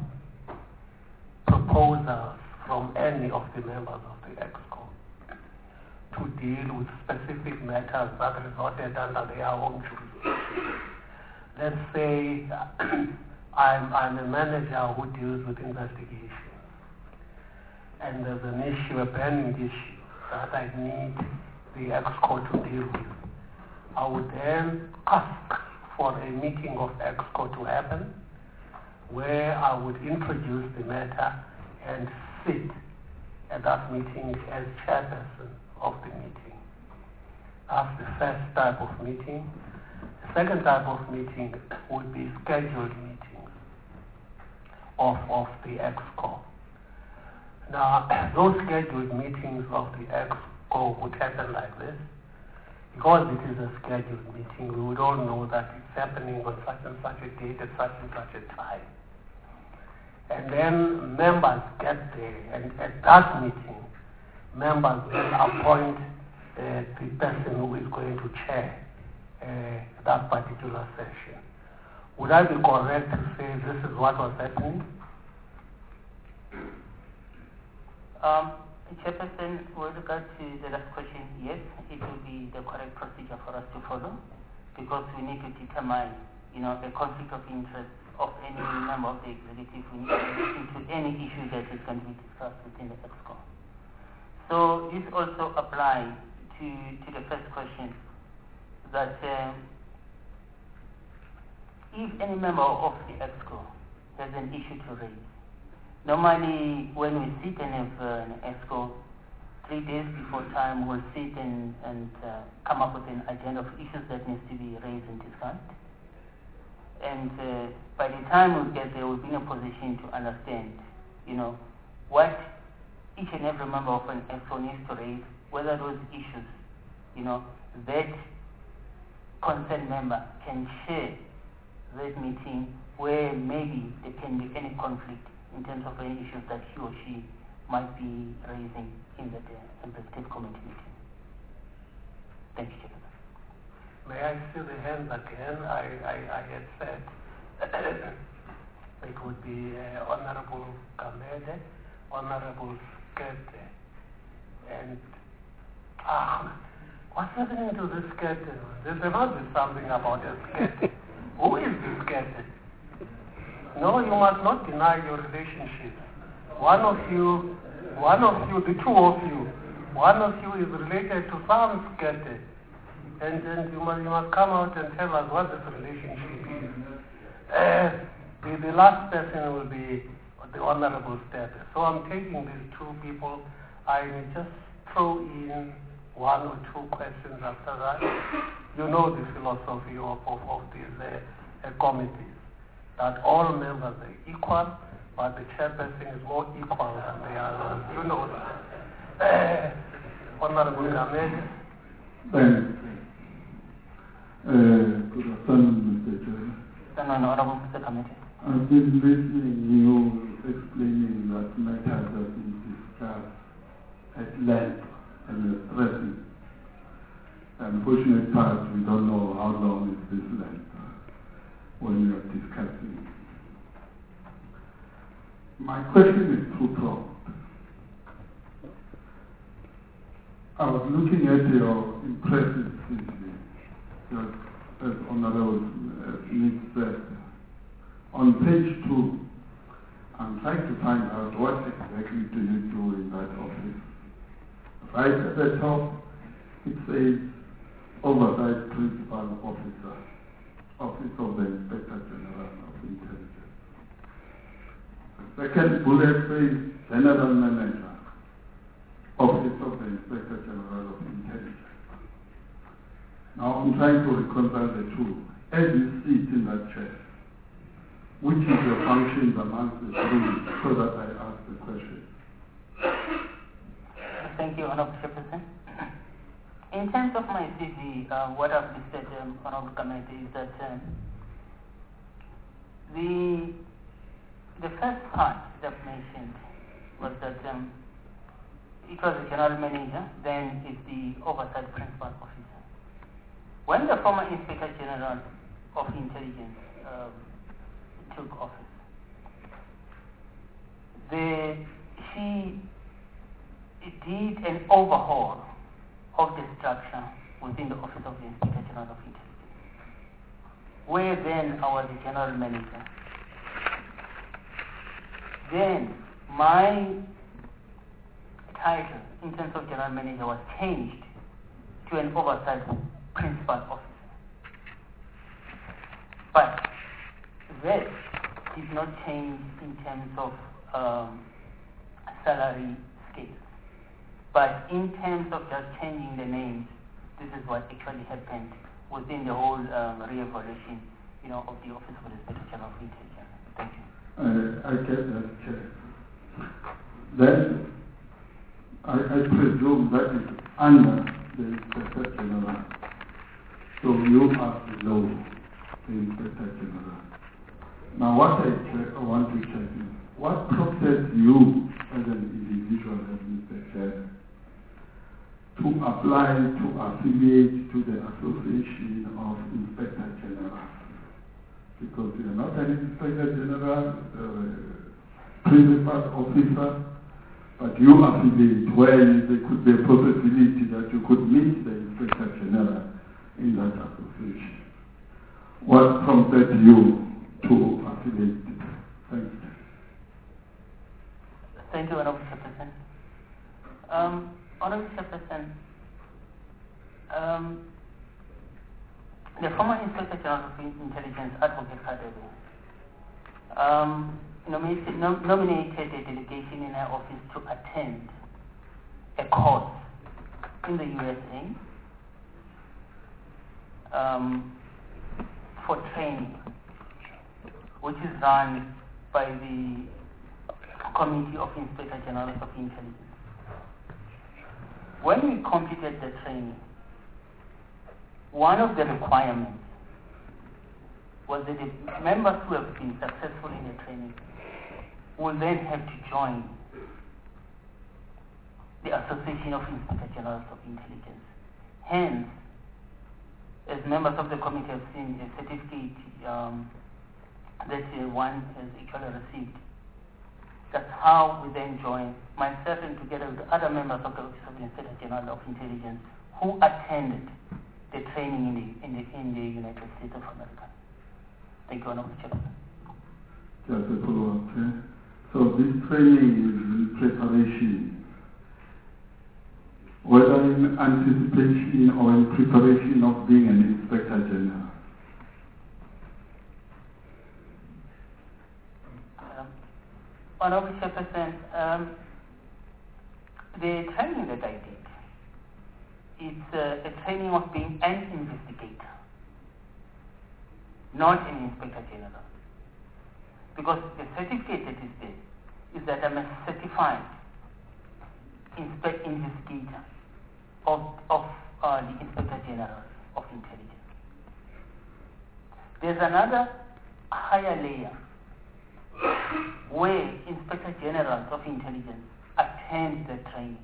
Speaker 1: proposals from any of the members of the EXCO to deal with specific matters that resorted under their own jurisdiction? Let's say I'm, I'm a manager who deals with investigations, and there's an issue, a burning issue, that I need the EXCO to deal with, I would then ask for a meeting of EXCO to happen, where I would introduce the matter and sit at that meeting as chairperson of the meeting. That's the first type of meeting. The second type of meeting would be scheduled meetings of, of the EXCO. Now, those scheduled meetings of the EXCO would happen like this. Because it is a scheduled meeting, we would all know that it's happening on such and such a date at such and such a time. And then members get there, and at that meeting, members will appoint uh, the person who is going to chair uh, that particular session. Would I be correct to say this is what was happening?
Speaker 3: Um, Chairperson, with regard to the last question, yes, it will be the correct procedure for us to follow, because we need to determine, you know, a conflict of interest of any member of the executive. We need to look into any issue that is going to be discussed within the EXCO. So this also applies to, to the first question, that um, if any member of the EXCO has an issue to raise, normally when we sit and have uh, an EXCO, three days before time we'll sit and, and uh, come up with an agenda of issues that needs to be raised and discussed. And uh, by the time we get there, we'll be in a position to understand, you know, what each and every member of an EXCO needs to raise, whether those issues, you know, that concerned member can share that meeting where maybe there can be any conflict in terms of any issues that he or she might be raising in the uh, executive committee meeting. Thank you, Chairman.
Speaker 1: May I see the hands again? I, I, I had said it would be uh, Honorable Kamede, Honorable Skete, and ah, what's happening to this Skete? There, there must be something about a Skete. Who is this Skete? No, you must not deny your relationship. One of you, one of you, the two of you, one of you is related to some Skete. And then you must, you must come out and tell us what this relationship is. Uh, the, the last person will be the Honorable Stebe. So I'm taking these two people. I will just throw in one or two questions after that. You know the philosophy of, of, of these uh, uh, committees, that all members are equal, but the chairperson is more equal than the others. You know that. Uh, Honorable Kamede.
Speaker 6: Thanks. Uh, good afternoon, Mister Chairman.
Speaker 3: Honorable Mister Committee.
Speaker 6: I've been listening you explaining that matters have been discussed at length and stressing. The unfortunate part, we don't know how long is this length when we are discussing. My question is twofold. I was looking at your impressive C V. Just as Honorable Nick said, on page two, I'm trying to find out what exactly do you do in that office. Right at the top, it says Oversight Principal Officer, Office of the Inspector General of Intelligence. The second bullet says General Manager, Office of the Inspector General of Intelligence. Now I'm trying to reconcile the two. As you sit in that chair, which is your functions amongst the three, so that I ask the question?
Speaker 3: Thank you, Honorable Chairperson. In terms of my C V, uh, what I've listed, um, Honorable Committee, is that um, the the first part that I've mentioned was that um, it was the General Manager, then is the Oversight Principal Officer. When the former Inspector General of Intelligence um, took office, the, she did an overhaul of the structure within the Office of the Inspector General of Intelligence, where then I was the General Manager. Then my title in terms of general manager was changed to an oversight principal officer. But that did not change in terms of um, salary scales. But in terms of just changing the names, this is what actually happened within the whole um, re-evaluation, you know, of the Office of the Inspector General of Intelligence. Thank you.
Speaker 6: Uh, I get that, Chair. Then I, I presume that is under the Inspector General. So you are below the Inspector General. Now what I, check, I want to check is, what prompted you as an individual, as Mister Chair, to apply to affiliate to the Association of Inspector General? Because you are not an Inspector General, uh, principal officer, but you affiliate where there could be a possibility that you could meet the Inspector General in that association. What prompted you to affiliate? Thank you.
Speaker 3: Thank you, Honorable Chairperson. Um, Honorable Chairperson, um, the former Inspector General of Intelligence, Advocate Kadebe, um, nominated, nom- nominated a delegation in her office to attend a course in the U S A um, for training, which is run by the Committee of Inspector Generals of Intelligence. When we completed the training, one of the requirements was that the members who have been successful in the training will then have to join the Association of Inspector Generals of Intelligence. Hence, as members of the committee have seen a certificate um, that uh, one has actually received. That's how we then join, myself and together with other members of the Office of the Inspector General of Intelligence who attended the training in the, in the, in the United States of America. Thank you, Honorable Chairman.
Speaker 6: Just a follow-up, okay? So this training is in preparation, whether in anticipation or in preparation of being an Inspector General.
Speaker 3: Honorable Chairperson, um, the training that I did is uh, a training of being an investigator, not an Inspector General. Because the certificate that is there is that I'm a certified inspe- investigator of, of uh, the Inspector General of Intelligence. There's another higher layer where Inspector Generals of Intelligence attend the training.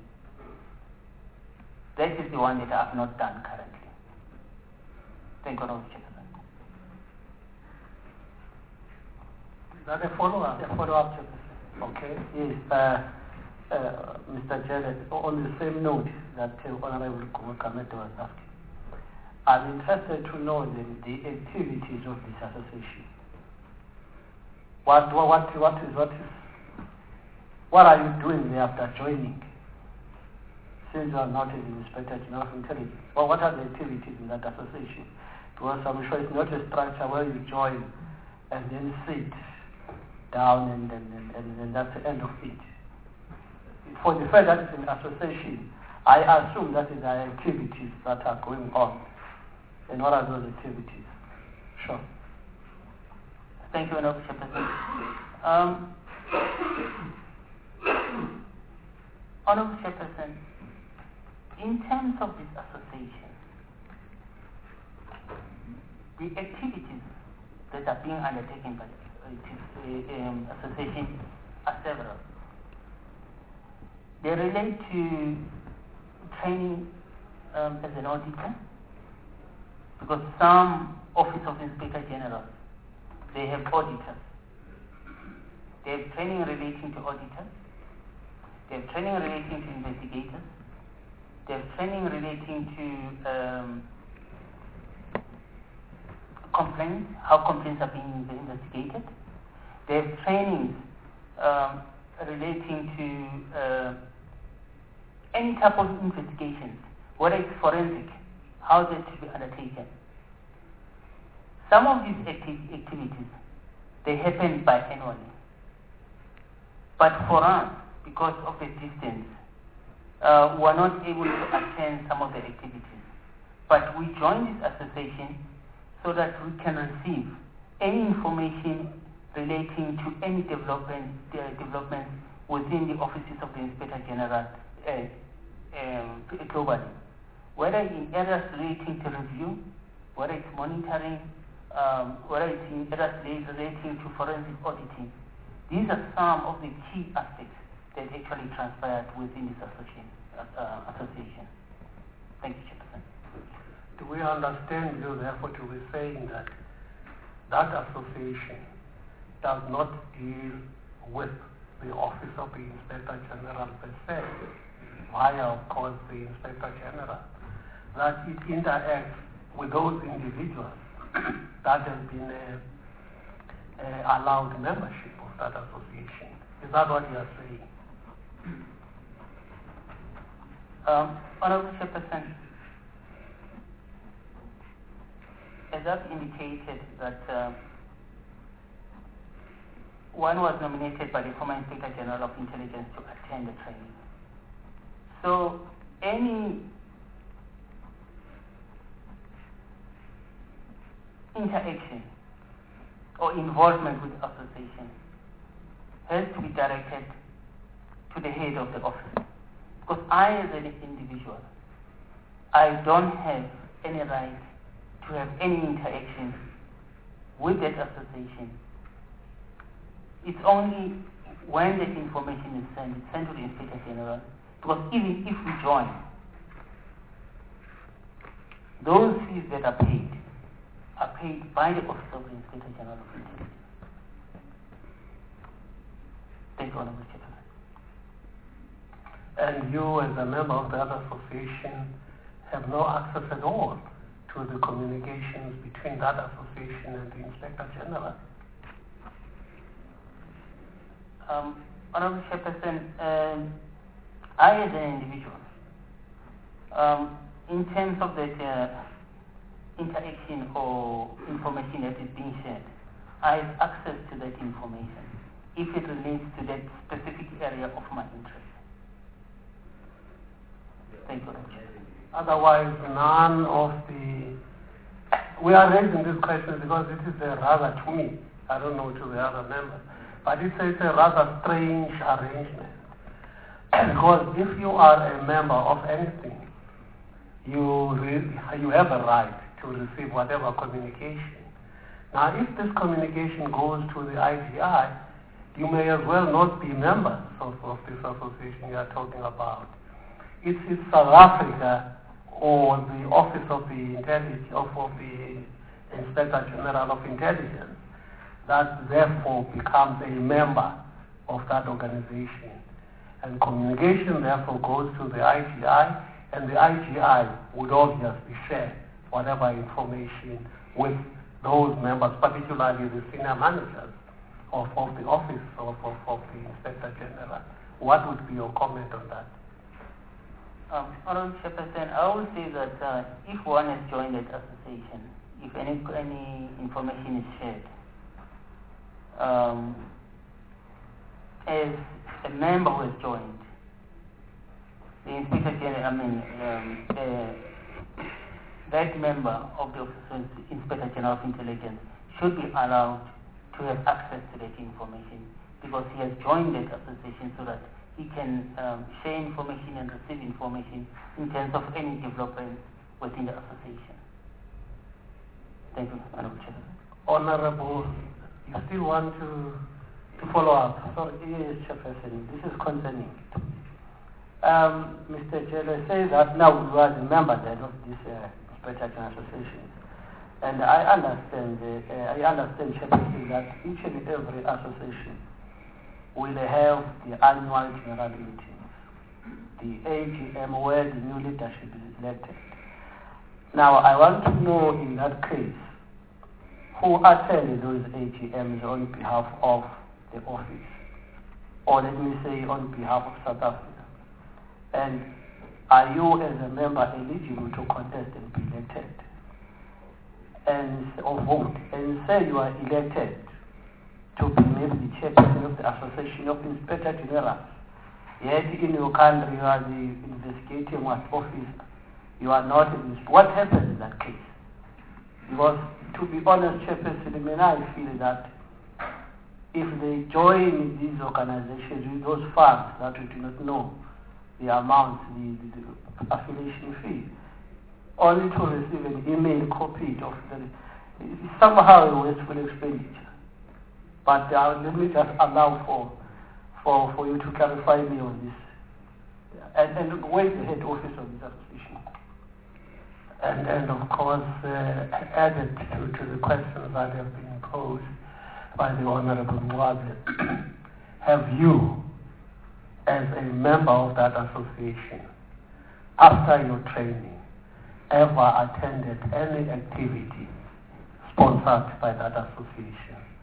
Speaker 3: That is the one that I have not done currently. Thank you, Honorable Chairman.
Speaker 1: Is that a follow-up?
Speaker 3: A follow-up, Chairman.
Speaker 1: Okay. Yes, uh, uh, Mister Chair, on the same note that uh, Honorable Kumakamete was asking, I'm interested to know the, the activities of this association. What, what, what is, what is, what are you doing there after joining? Since you are not an Inspector General of Intelligence, well, what are the activities in that association? Because I'm sure it's not a structure where you join and then sit down and then and, and, and that's the end of it. For the fact that it's an association, I assume that is the activities that are going on. And what are those activities? Sure.
Speaker 3: Thank you, Honorable Chairperson. Um, Honorable Chairperson, in terms of this association, the activities that are being undertaken by the uh, um, association are several. They relate to training um, as an auditor, because some Office of Inspector General, they have auditors. They have training relating to auditors. They have training relating to investigators. They have training relating to um, complaints, how complaints are being investigated. They have trainings um, relating to uh, any type of investigations, whether it's forensic, how they should be undertaken. Some of these acti- activities, they happen biannually. But for us, because of the distance, uh, we are not able to attend some of the activities. But we join this association so that we can receive any information relating to any development, uh, developments within the offices of the Inspector General uh, um, globally. Whether in areas relating to review, whether it's monitoring, um, whether it's in areas relating to forensic auditing. These are some of the key aspects that actually transpired within this association. Uh, association. Thank you, Chairperson.
Speaker 1: Do we understand you therefore to be saying that that association does not deal with the Office of the Inspector General per se, via, of course, the Inspector General, that it interacts with those individuals that has been uh, uh, allowed membership of that association? Is that what you are saying?
Speaker 3: Um, Honorable Chairperson, as I've indicated that uh, one was nominated by the former Inspector General of Intelligence to attend the training. So any interaction or involvement with the association has to be directed to the head of the office. Because I, as an individual, I don't have any right to have any interaction with that association. It's only when that information is sent, it's sent to the Inspector General. Because even if we join, those fees that are paid are paid by the Office of the Inspector General of Intelligence. Thank you, Honorable Chairman.
Speaker 1: And you, as a member of that association, have no access at all to the communications between that association and the Inspector General?
Speaker 3: Um, Honorable Chairperson, um, I, as an individual, um, in terms of that uh, interaction or information that is being shared, I have access to that information if it relates to that specific area of my interest. Thank you.
Speaker 1: Otherwise, none of the... We are raising this question because it is a rather, to me, I don't know to the other members, but it's a, it's a rather strange arrangement. Because if you are a member of anything, you, re- you have a right to receive whatever communication. Now, if this communication goes to the I G I, you may as well not be members of, of this association you are talking about. It's, it's South Africa or the Office of the Intelligence of, of the Inspector General of Intelligence that therefore becomes a member of that organization. And communication therefore goes to the I G I, and the I G I would obviously share whatever information with those members, particularly the senior managers of, of the office of, of, of the Inspector General. What would be your comment on that?
Speaker 3: Um, Honorable Chairperson, I would say that uh, if one has joined that association, if any any information is shared, um, as a member who has joined, the Inspector General, I mean, um, uh, that member of the Office of Inspector General of Intelligence should be allowed to have access to that information because he has joined that association so that he can um, share information and receive information in terms of any development within the association. Thank you, Honorable Chairman.
Speaker 1: Honorable, you still want to, to follow up?
Speaker 7: Sorry, yes, Chairperson, this is concerning. Um, Mister Jele says that now we are the member then of this uh, Inspector General Association. And I understand, uh, I understand, Chairperson, that each and every association will have the annual general meetings, the A G M where the new leadership is elected. Now, I want to know in that case, who attended those A G Ms on behalf of the office, or let me say on behalf of South Africa. And are you as a member eligible to contest and be elected? And or vote? And say you are elected to be maybe the chairperson of the Association of Inspector Generals. Yet in your country you are the investigating what officer. You are not in this. What happens in that case? Because to be honest, Chairperson, I feel that if they join these organizations with those funds that we do not know the amount, the, the, the affiliation fee, only to receive an email copy of the, it's somehow a wasteful expenditure. But uh, let me just allow for, for, for you to clarify me on this. And, and where is the head office of this association?
Speaker 1: And, and of course, uh, added to, to the questions that have been posed by the Honorable Mwabe, have you, as a member of that association, after your training, ever attended any activity sponsored by that association?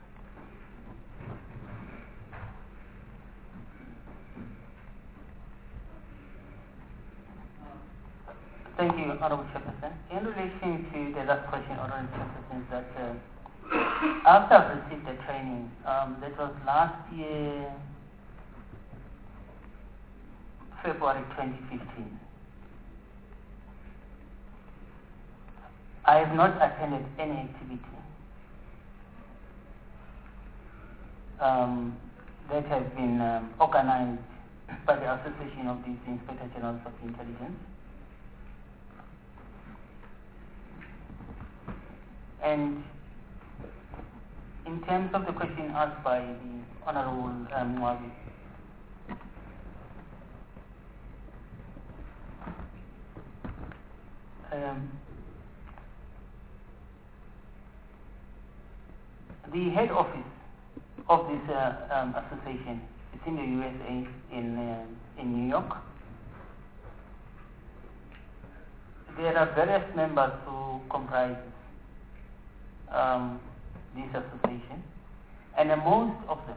Speaker 3: Thank you, Honorable Chairperson. In relation to the last question, Honorable Chairperson, that uh, after I've received the training, um, that was last year, February twenty fifteen, I have not attended any activity um, that has been um, organized by the Association of the Inspector Generals of Intelligence. And in terms of the question asked by the Honorable um, Mwabe, um, the head office of this uh, um, association is in the U S A, in uh, in New York. There are various members who comprise um, this association, and uh, most of them,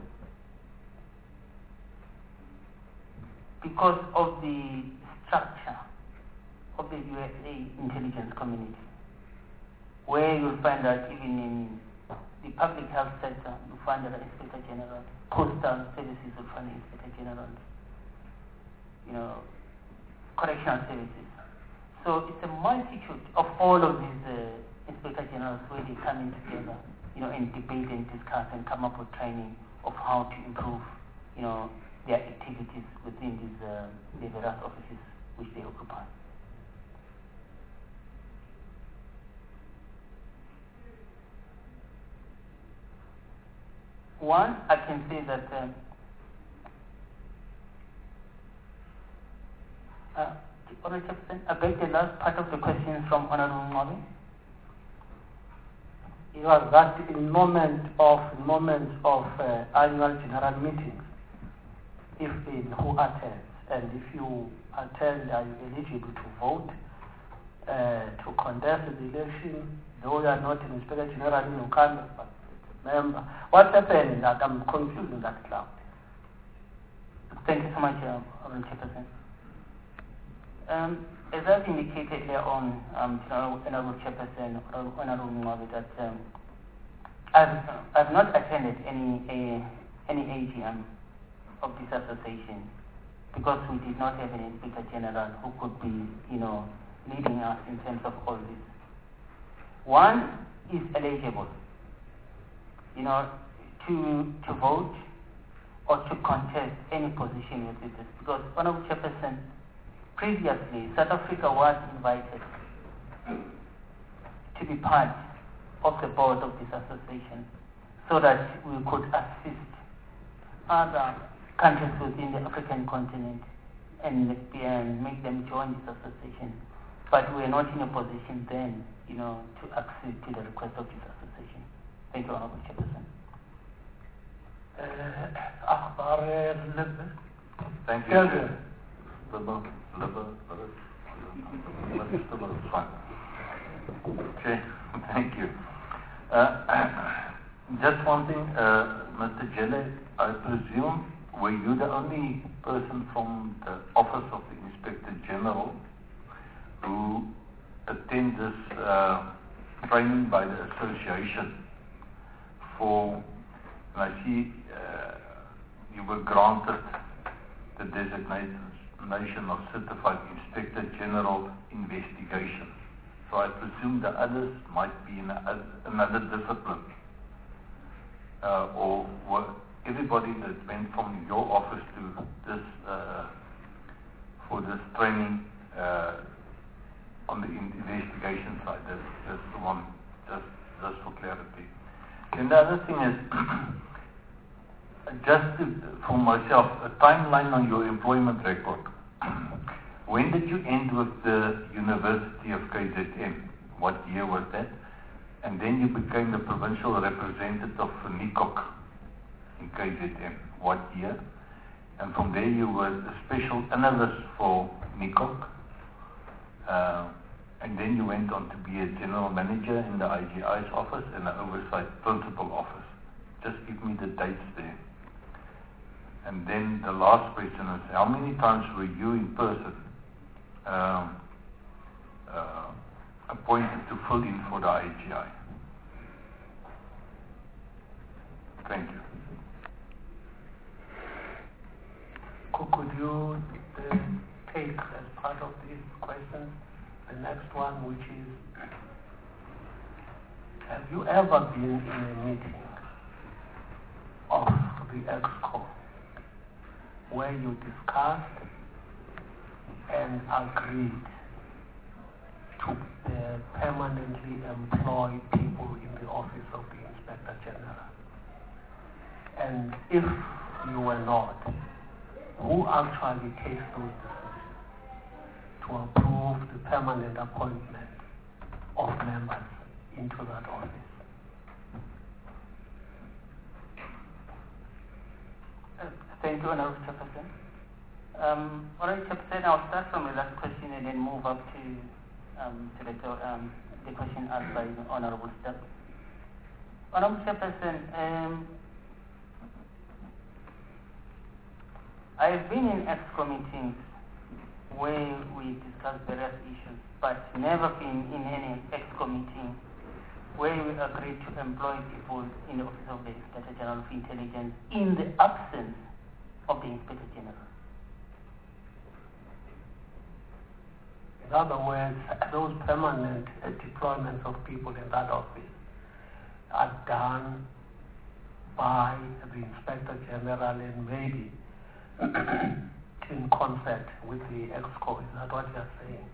Speaker 3: because of the structure of the U S A intelligence community, where you'll find that even in the public health sector, you find that Inspector General, postal services will find Inspector General, you know, correctional services. So it's a multitude of all of these uh, Inspector Generals where they come in together, you know, and debate and discuss and come up with training of how to improve, you know, their activities within these uh, the various offices which they occupy. One, I can say that um, uh, I beg the last part of the question from Honorable Mwabe.
Speaker 7: It was that in moment of in moments of uh, annual general meetings, if in who attends, and if you attend, are you eligible to vote, uh, to contest the election, though you are not an Inspector General in your country, but member. What's happening? That I'm confused in that cloud.
Speaker 3: Thank you so much, uh, Honorable Chairperson. Um, as I've indicated earlier on, um, Honorable Chairperson, Honorable Mwabe, that um, I've, I've not attended any a, any A G M of this association because we did not have an Inspector General who could be, you know, leading us in terms of all this. One is eligible, you know, to to vote or to contest any position with this, because Honorable Chairperson, previously South Africa was invited to be part of the board of this association so that we could assist other countries within the African continent and, and make them join this association. But we are not in a position then, you know, to accede to the request of this association. Thank you, Honorable Chairperson.
Speaker 4: Thank you. Liber, liber, liber, fine. Okay, thank you. Uh, just one thing, uh, Mister Jelle, I presume, were you the only person from the Office of the Inspector General who attend this uh, training by the association for, and I see uh, you were granted the designation of Certified Inspector General Investigation. So I presume the others might be in a, another discipline. Uh, or were everybody that went from your office to this, uh, for this training uh, on the investigation side, that's, that's the one, just, just for clarity. And the other thing is, just to, for myself, a timeline on your employment record. When did you end with the University of K Z M? What year was that? And then you became the provincial representative for N I C O C in K Z M. What year? And from there you were a special analyst for N I C O C. Uh, and then you went on to be a general manager in the I G I's office and an oversight principal office. Just give me the dates there. And then the last question is, how many times were you in person um, uh, appointed to fill in for the I G I? Thank you.
Speaker 1: Could you uh, take as part of these questions the next one, which is, have you ever been in a meeting of the EXCO where you discussed and agreed to uh, permanently employ people in the office of the Inspector General? And if you were not, who actually takes those decisions to approve the permanent appointment of members into that office?
Speaker 3: Uh, thank you, Honorable Chairperson. Um, Honorable Chairperson, I'll start from the last question and then move up to, um, to the, um, the question asked by the Honorable Step. Honorable Chairperson, um, I've been in EXCO meetings where we discuss various issues, but never been in any EXCO meeting where we agreed to employ people in the Office of the Inspector General of Intelligence in the absence of the Inspector General.
Speaker 1: In other words, those permanent uh, deployments of people in that office are done by the Inspector General and maybe in concert with the EXCO. Is that what you're saying?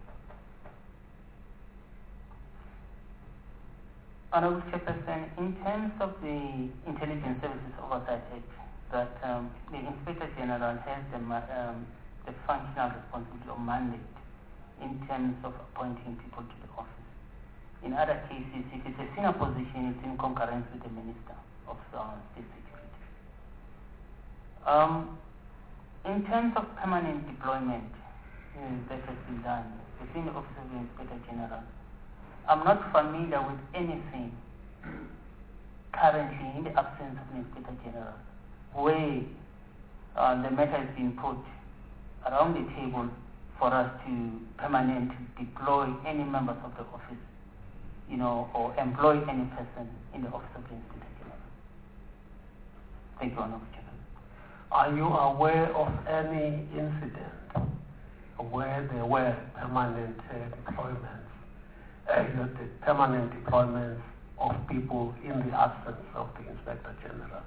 Speaker 3: Honorable Chairperson, in terms of the Intelligence Services Oversight Act, that um, the Inspector General has the, um, the functional responsibility or mandate in terms of appointing people to the office. In other cases, if it's a senior position, it's in concurrence with the Minister of uh, State Security. Um, In terms of permanent deployment uh, that has been done within the Office of the Inspector General, I'm not familiar with anything currently in the absence of the Inspector General where uh, the matter has been put around the table for us to permanently deploy any members of the office, you know, or employ any person in the Office of the Inspector General. Thank you, Honorable Chairman.
Speaker 1: Are you aware of any incident where there were permanent uh, deployments, uh, the permanent deployments of people in the absence of the Inspector General?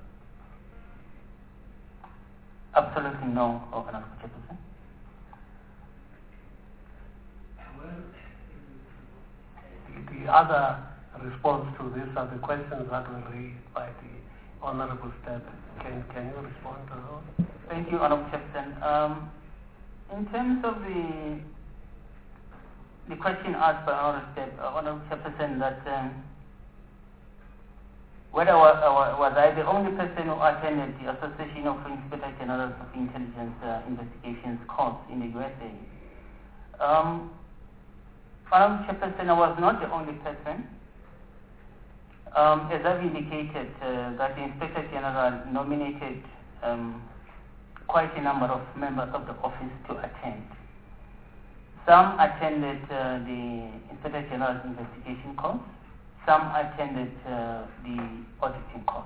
Speaker 3: Absolutely no, Honorable Chairperson.
Speaker 1: Well, the, the other response to this are the questions that were raised by the Honorable Step. Can, can you respond to those?
Speaker 3: Thank you, Honorable Chairperson. Um, in terms of the the question asked by Honorable Step, uh, Honorable Chairperson, that um, whether was, uh, was I the only person who attended the Association of Inspector Generals of Intelligence uh, Investigations course in the U S A? Um, Honorable Chairperson, I was not the only person. Um, as I've indicated, uh, that the Inspector General nominated um, quite a number of members of the office to attend. some attended uh, the Inspector General's investigation course, some attended uh, the auditing course.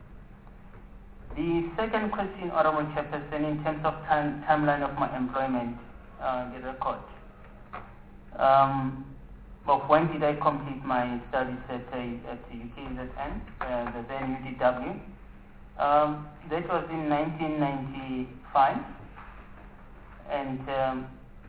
Speaker 3: The second question, Honorable Chairperson, in terms of time, timeline of my employment, uh, the record. Um, of when did I complete my studies at, uh, at the U K Z N, uh, the then U D W? Um, that was in nineteen ninety-five, and um,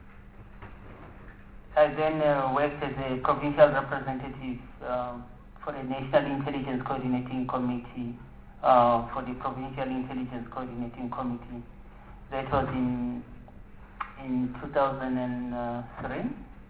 Speaker 3: I then uh, worked as a provincial representative uh, for the National Intelligence Coordinating Committee, uh, for the Provincial Intelligence Coordinating Committee. That was in in two thousand three.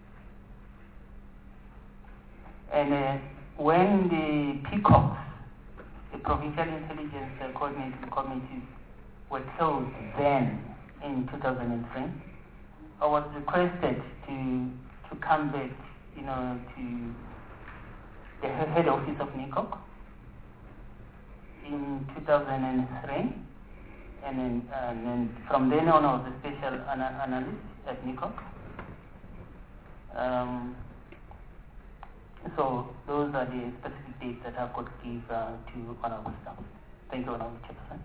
Speaker 3: And uh, when the P C O Cs, the Provincial Intelligence uh, Coordinating Committees, were closed then in two thousand three, I was requested to to come back, you know, to the head office of N I C O C in two thousand three, and then, and then from then on I was a special ana- analyst at N I C O C. Um, so those are the specific dates that I could give uh, to Honorable Staff. Thank you, Honorable Chairperson.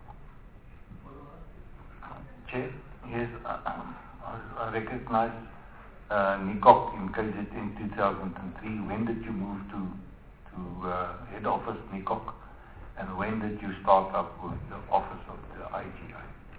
Speaker 4: Chair, yes, uh, I recognize uh, N I C O C in K Z N two thousand three. When did you move to to uh, head office N I C O C, and when did you start up with the office of the I G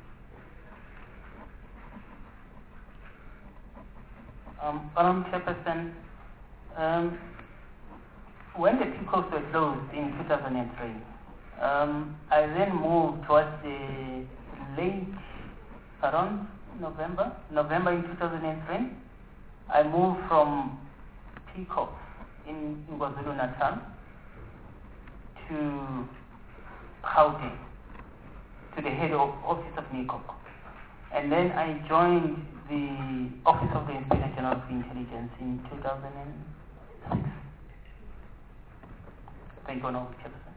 Speaker 4: I?
Speaker 3: Um, Honorable Chairperson, um, when the P C O Cs were closed in two thousand three, um, I then moved towards the late, around November, November in two thousand three. I moved from P C O C in, in KwaZulu-Natal to Gauteng, to the head of office of N I C O C. And then I joined the Office of the Inspector General of Intelligence in two thousand six. Thank you, Honorable Chairperson.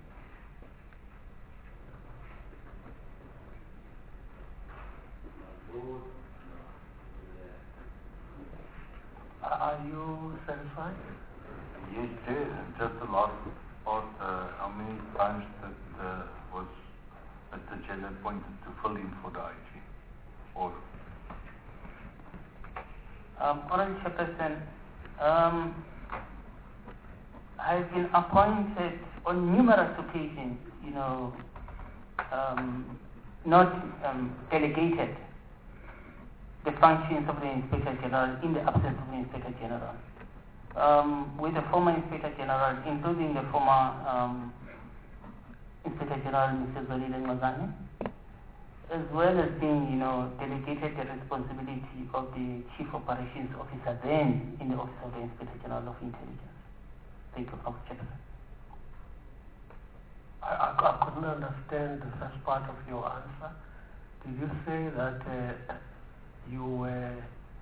Speaker 1: Are you satisfied?
Speaker 4: Yes, Chair. And just the last part, uh, how many times that uh, was Mister Chelle appointed to fill in for the I G? Or
Speaker 3: Um, Honorable Chairperson, um, I've been appointed on numerous occasions, you know, um, not um, delegated the functions of the Inspector General in the absence of the Inspector General. Um, with the former Inspector General, including the former um, Inspector General, Mister Zolile Ngozane, as well as being, you know, delegated the responsibility of the Chief Operations Officer then in the Office of the Inspector General of Intelligence. Thank you, Honorable Chairperson.
Speaker 1: I, I, I couldn't understand the first part of your answer. Did you say that uh, you were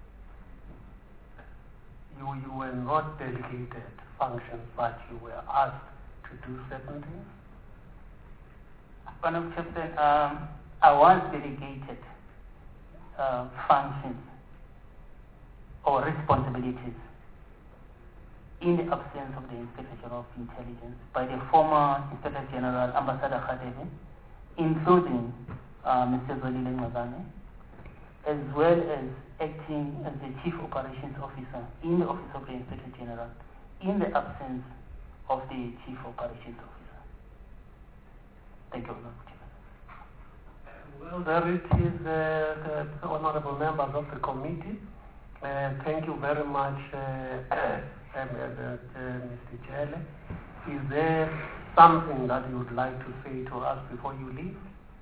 Speaker 1: you you were not delegated functions, but you were asked to do certain things?
Speaker 3: Honorable Chairperson, um, I was delegated uh, functions or responsibilities in the absence of the Inspector General of Intelligence by the former Inspector General, Ambassador Khadebe, including uh, Mister Zolile Ngozane, as well as acting as the Chief Operations Officer in the Office of the Inspector General in the absence of the Chief Operations Officer. Thank you, Honorable Chairman.
Speaker 1: Well, there it is, uh, the honorable members of the committee. Uh, thank you very much, uh, uh, uh, Mister Chelle. Is there something that you would like to say to us before you leave?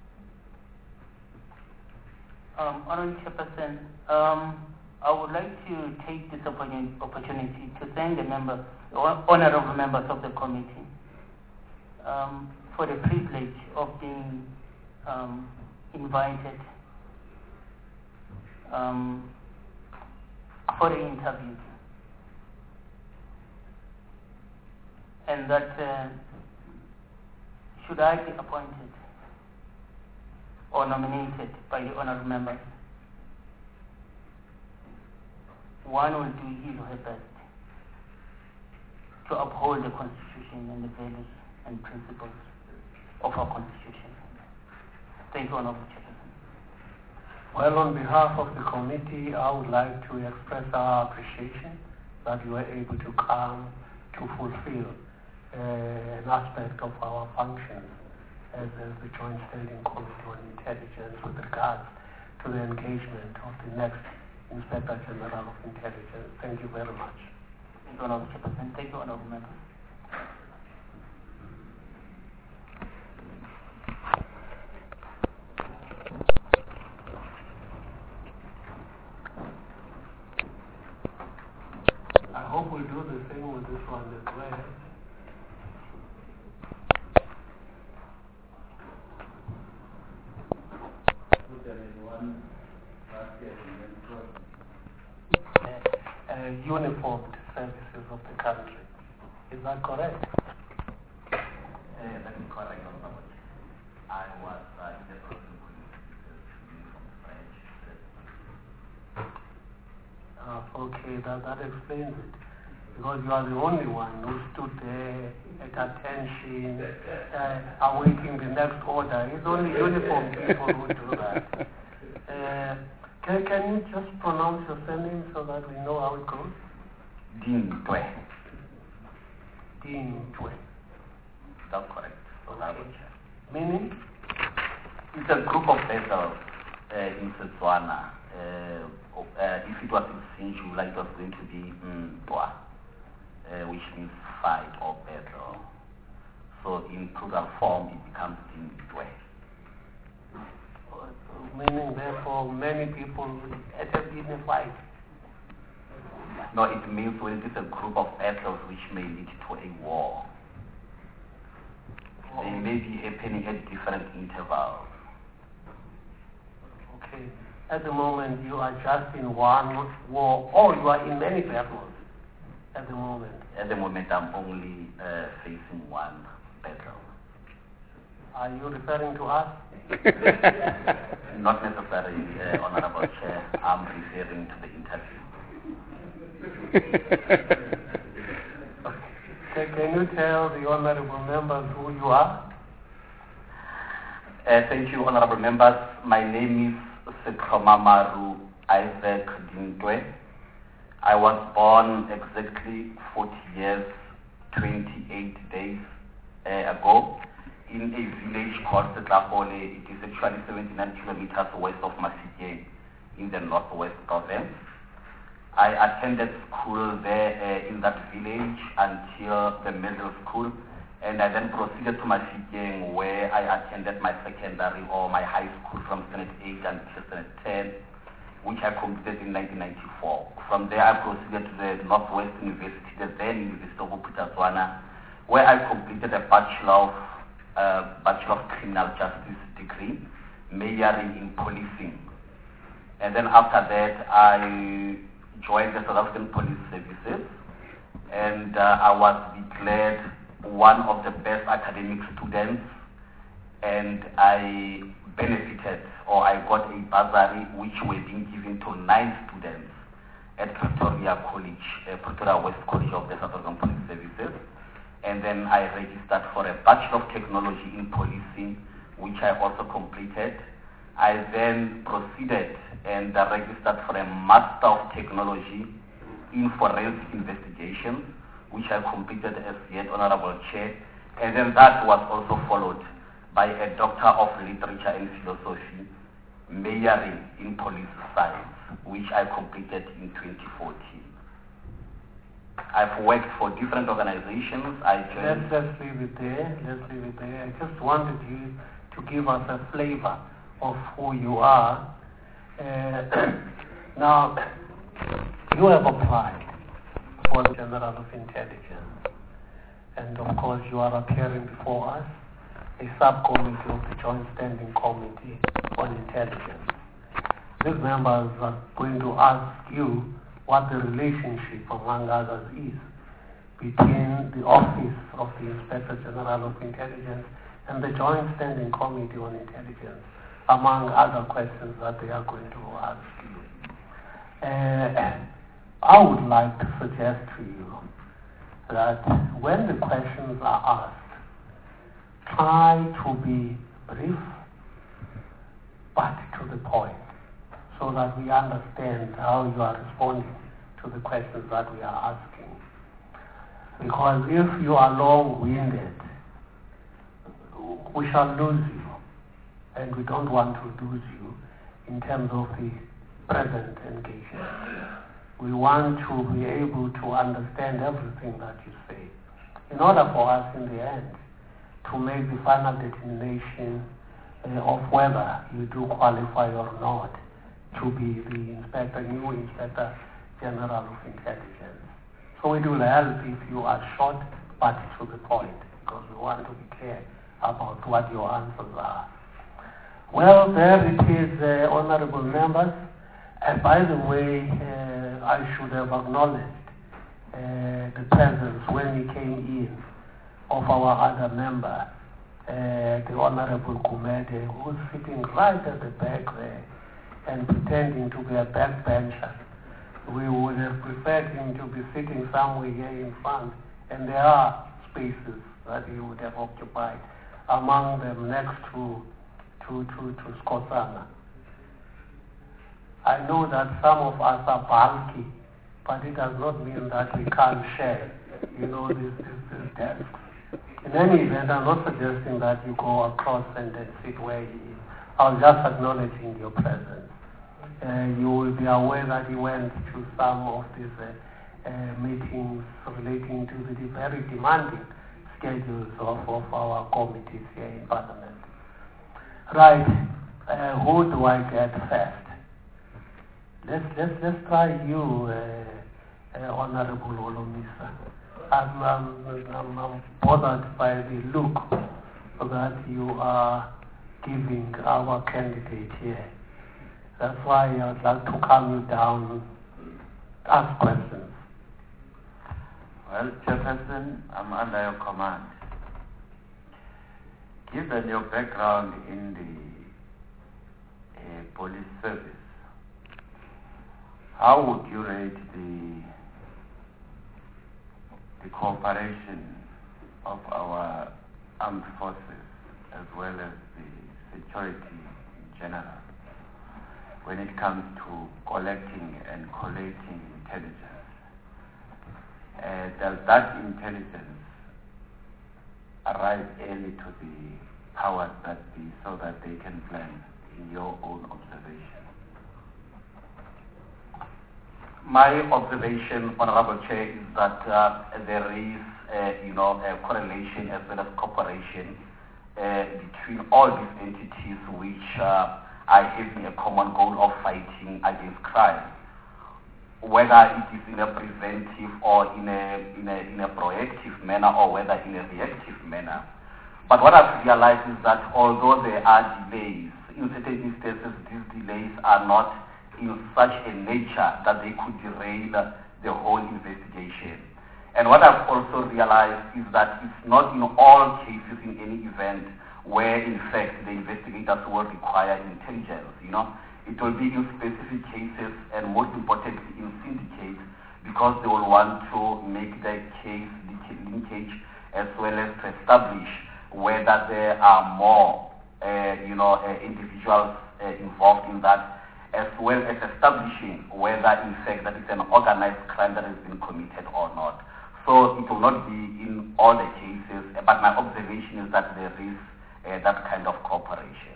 Speaker 3: Um, Honorable Chairperson, um, I would like to take this opportunity to thank the members, honorable members of the committee, um, for the privilege of being um, invited um, for the interview, and that uh, should I be appointed or nominated by the honorable members, one will do his or her best to uphold the Constitution and the values and principles of our Constitution. Thank you, Honorable Chairperson.
Speaker 1: Well, on behalf of the committee, I would like to express our appreciation that you were able to come to fulfill uh, an aspect of our functions as, as the Joint Standing Committee on Intelligence with regards to the engagement of the next Inspector General of Intelligence. Thank you very much.
Speaker 3: Thank you, Honorable Chairperson. Thank you, Honorable Members.
Speaker 1: I hope we'll do the same with this one as well. Uh, uh, uniformed services of the country. Is that correct?
Speaker 5: Uh, that is correct, Honorable. I was uh, in the process of uniform French.
Speaker 1: Uh, okay, that, that explains it. Because you are the only one who stood there at attention, uh, awaiting the next order. It's only uniformed people who do that. Uh, can, can you just pronounce your surname so that we know how it goes?
Speaker 5: Dintwe.
Speaker 1: Dintwe.
Speaker 5: That's correct.
Speaker 1: Okay. Meaning?
Speaker 5: It's a group of vessels uh, in Setswana. Uh, uh, if it was in Sinjula, it was going to be Mtwa, uh, which means fight or battle. So in plural form, it becomes Dintwe.
Speaker 1: Meaning, therefore, many people have been in a fight.
Speaker 5: No, it means when it is a group of battles which may lead to a war. Oh. They may be happening at different intervals.
Speaker 1: Okay. At the moment, you are just in one war, or you are in many battles at the moment?
Speaker 5: At the moment, I'm only uh, facing one battle.
Speaker 1: Are you referring to us?
Speaker 5: Not necessarily, uh, Honorable Chair. I'm referring to the interview.
Speaker 1: Okay. Can you tell the honorable members who you are?
Speaker 5: Uh, thank you, honorable members. My name is Sekromamaru Isaac Dintwe. I was born exactly forty years, twenty-eight days uh, ago in a village called Setlapole. It is actually seventy-nine kilometers west of Mafikeng in the northwest province. I attended school there uh, in that village until the middle school, and I then proceeded to Mafikeng, where I attended my secondary or my high school from standard eight until standard ten, which I completed in nineteen ninety-four. From there, I proceeded to the Northwest University, the then University of Bophuthatswana, where I completed a Bachelor of, uh, Bachelor of Criminal Justice degree, majoring in policing. And then after that, I joined the South African Police Services, and uh, I was declared one of the best academic students, and I benefited, or I got a bursary which were being given to nine students at Pretoria College, uh, Pretoria West College of the South African Police Services. And then I registered for a Bachelor of Technology in Policing, which I also completed. I then proceeded and uh, registered for a Master of Technology in Forensic Investigations, which I completed as yet Honorable Chair. And then that was also followed by a Doctor of Literature and Philosophy, majoring in Police Science, which I completed in twenty fourteen. I've worked for different organizations. I joined...
Speaker 1: Let's, let's leave it there. Let's leave it there. I just wanted you to give us a flavor of who you are. Uh, now, you have applied for the General of Intelligence, and of course you are appearing before us, a subcommittee of the Joint Standing Committee on Intelligence. These members are going to ask you what the relationship, among others, is between the Office of the Inspector General of Intelligence and the Joint Standing Committee on Intelligence, among other questions that they are going to ask you. Uh, I would like to suggest to you that when the questions are asked, try to be brief but to the point, so that we understand how you are responding to the questions that we are asking. Because if you are long-winded, we shall lose you, and we don't want to lose you in terms of the present engagement. We want to be able to understand everything that you say, in order for us in the end to make the final determination uh, of whether you do qualify or not to be the inspector, new inspector general of intelligence. So it will help if you are short but to the point, because we want to be clear about what your answers are. Well, there it is, uh, honorable members. And by the way, uh, I should have acknowledged uh, the presence when he came in of our other member, uh, the Honorable Gumede, who's sitting right at the back there and pretending to be a backbencher. We would have preferred him to be sitting somewhere here in front, and there are spaces that he would have occupied, among them next to to to, to Skosana. I know that some of us are bulky, but it does not mean that we can't share, you know, this, this, this desk. In any event, I'm not suggesting that you go across and then sit where he is. I was just acknowledging your presence. Uh, you will be aware that he went to some of these uh, uh, meetings relating to the very demanding schedules of, of our committees here in Parliament. Right, uh, who do I get first? Let's, let's, let's try you, uh, uh, Honorable Olomisa. I'm, I'm, I'm, I'm bothered by the look that you are giving our candidate here. That's why I would like to calm you down, ask questions.
Speaker 5: Well, Chairperson, I'm under your command. Given your background in the uh, police service, how would you rate the the cooperation of our armed forces as well as the security in general when it comes to collecting and collating intelligence? Uh, does that intelligence arrive early to the powers that be so that they can plan in your own observation?
Speaker 8: My observation, Honorable Chair, is that uh, there is, uh, you know, a correlation as well as cooperation uh, between all these entities which uh, are having a common goal of fighting against crime, whether it is in a preventive or in a, in a, in a proactive manner or whether in a reactive manner. But what I've realized is that although there are delays, in certain instances these delays are not in such a nature that they could derail the whole investigation. And what I've also realized is that it's not in all cases in any event where in fact the investigators will require intelligence, you know. It will be in specific cases and most importantly in syndicates, because they will want to make their case linkage as well as to establish whether there are more uh, you know, uh, individuals uh, involved in that, as well as establishing whether in fact that it's an organized crime that has been committed or not. So it will not be in all the cases, but my observation is that there is uh, that kind of cooperation.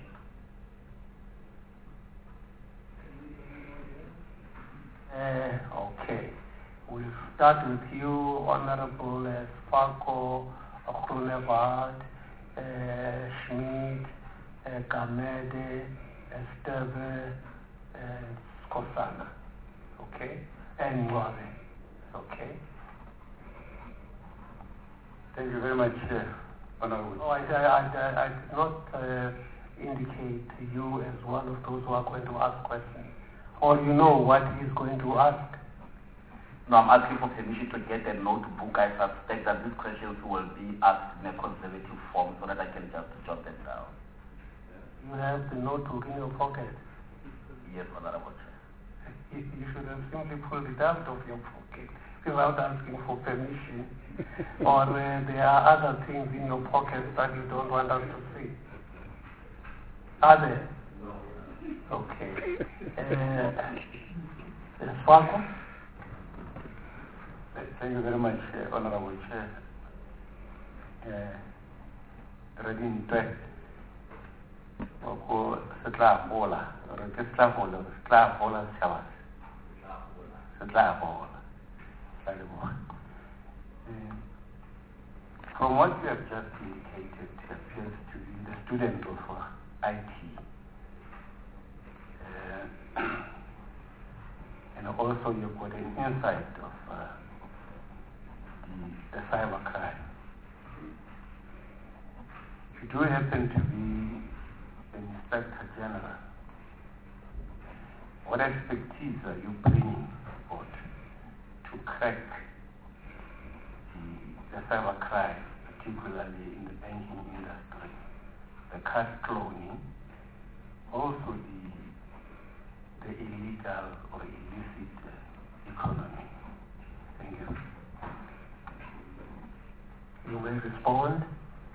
Speaker 1: Uh, okay. We'll start with you, Honorable uh, Sparko, Groenewald, uh, Schmidt, uh, Gamede, Esteve, and Skosana, okay, and Ngwane, okay.
Speaker 6: Thank you very much, uh, Honorable.
Speaker 1: Oh, I, I, I, I did not uh, indicate you as one of those who are going to ask questions, or you know what he is going to ask.
Speaker 8: No, I'm asking for permission to get a notebook. I suspect that these questions will be asked in a conservative form so that I can just jot them down.
Speaker 1: You have the notebook in your pocket.
Speaker 8: Yes, Honorable Chair.
Speaker 1: you, you should have simply pulled it out of your pocket without asking for permission. Or uh, there are other things in your pockets that you don't want us to see. Are there? No. Okay. Uh, Swalco?
Speaker 9: Thank you very much, uh, Honorable Chair. Uh, Redin Twe. Oko setla bola, re ke setla bola, setla bola setjhaba. Setla bola. From what you have just indicated, it appears to be the student of uh, I T. Uh, and also you've got an insight of uh, the, the cyber crime. You do happen to be an Inspector General. What expertise are you bringing forth to crack the, the cyber crime, particularly in the banking industry, the card cloning, also the, the illegal or illicit uh, economy? Thank you.
Speaker 1: You may respond.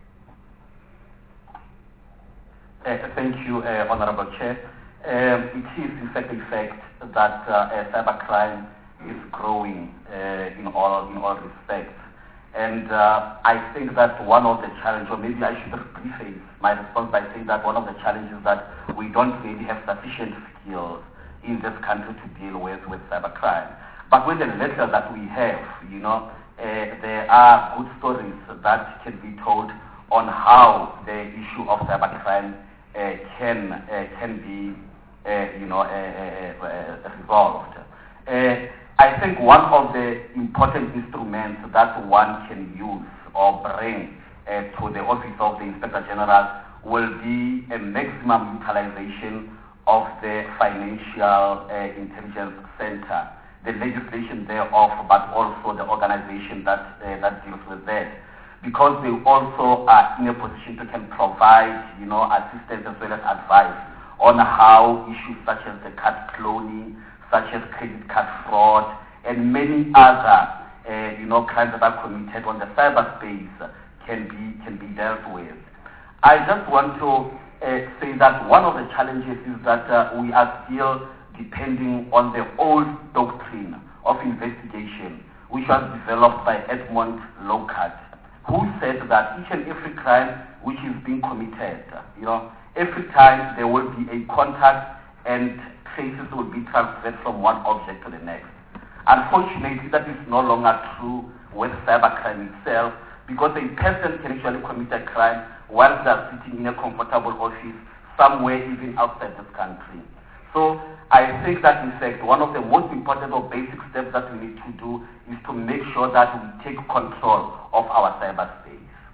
Speaker 8: Uh, thank you, uh, Honorable Chair. Um, it is in fact a fact that uh, uh, cybercrime is growing uh, in all in all respects, and uh, I think that one of the challenges, or maybe I should preface my response by saying that one of the challenges is that we don't really have sufficient skills in this country to deal with with cybercrime. But with the little that we have, you know, uh, there are good stories that can be told on how the issue of cybercrime uh, can uh, can be uh, you know uh, uh, uh, resolved. Uh, I think one of the important instruments that one can use or bring uh, to the office of the Inspector General will be a maximum utilization of the Financial uh, Intelligence Center, the legislation thereof, but also the organization that uh, that deals with that, because they also are in a position to can provide, you know, assistance as well as advice on how issues such as the card cloning, such as credit card fraud, and many other, uh, you know, crimes that are committed on the cyberspace can be can be dealt with. I just want to uh, say that one of the challenges is that uh, we are still depending on the old doctrine of investigation, which was developed by Edmund Lockhart, who said that each and every crime which is being committed, you know, every time there will be a contact and traces will be transferred from one object to the next. Unfortunately, that is no longer true with cybercrime itself, because a person can actually commit a crime while they are sitting in a comfortable office somewhere even outside this country. So I think that in fact one of the most important or basic steps that we need to do is to make sure that we take control of our cyberspace.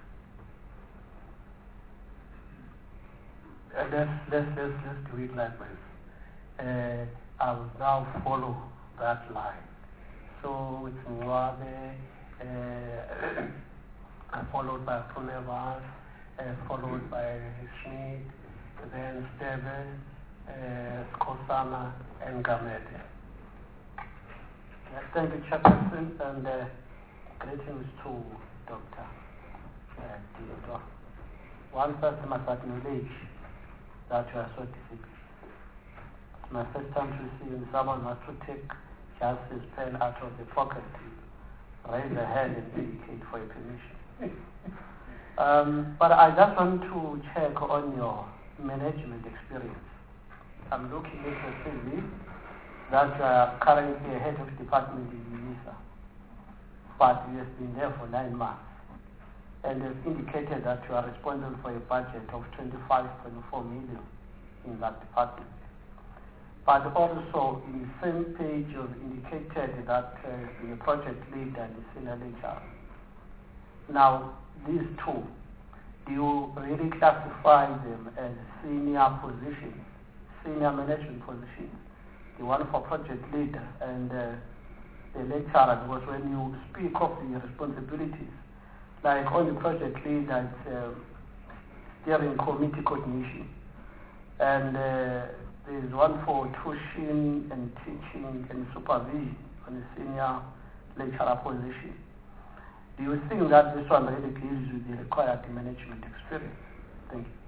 Speaker 1: Uh, let's, let's, let's, let's do it like this. Uh, I will now follow that line. So it's Mwabe, uh, followed by Funevas, uh, followed by Schmidt, then Stebe, uh, Skosana, and Gamete. Yes, thank you, Chairperson, and uh, greetings to Doctor Uh, Theodore. One person must acknowledge that you are so difficult. It's my first time to see him. Someone has to take just his pen out of the pocket, raise a hand and indicate for a permission. um, but I just want to check on your management experience. I'm looking at your C V that you are currently a head of department in UNISA, but you have been there for nine months. And have indicated that you are responsible for a budget of twenty-five point four million in that department. But also, in the same page, you've indicated that uh, you've been a project lead and a senior lecturer. Now, these two, do you really classify them as senior positions, senior management positions? The one for project leader and uh, the lecturer, because when you speak of the responsibilities, like on the project lead and uh, steering committee coordination, and uh,
Speaker 7: there is one for tuition and teaching and supervision on a senior lecturer position. Do you think that this one really gives you the required management experience? Thank you.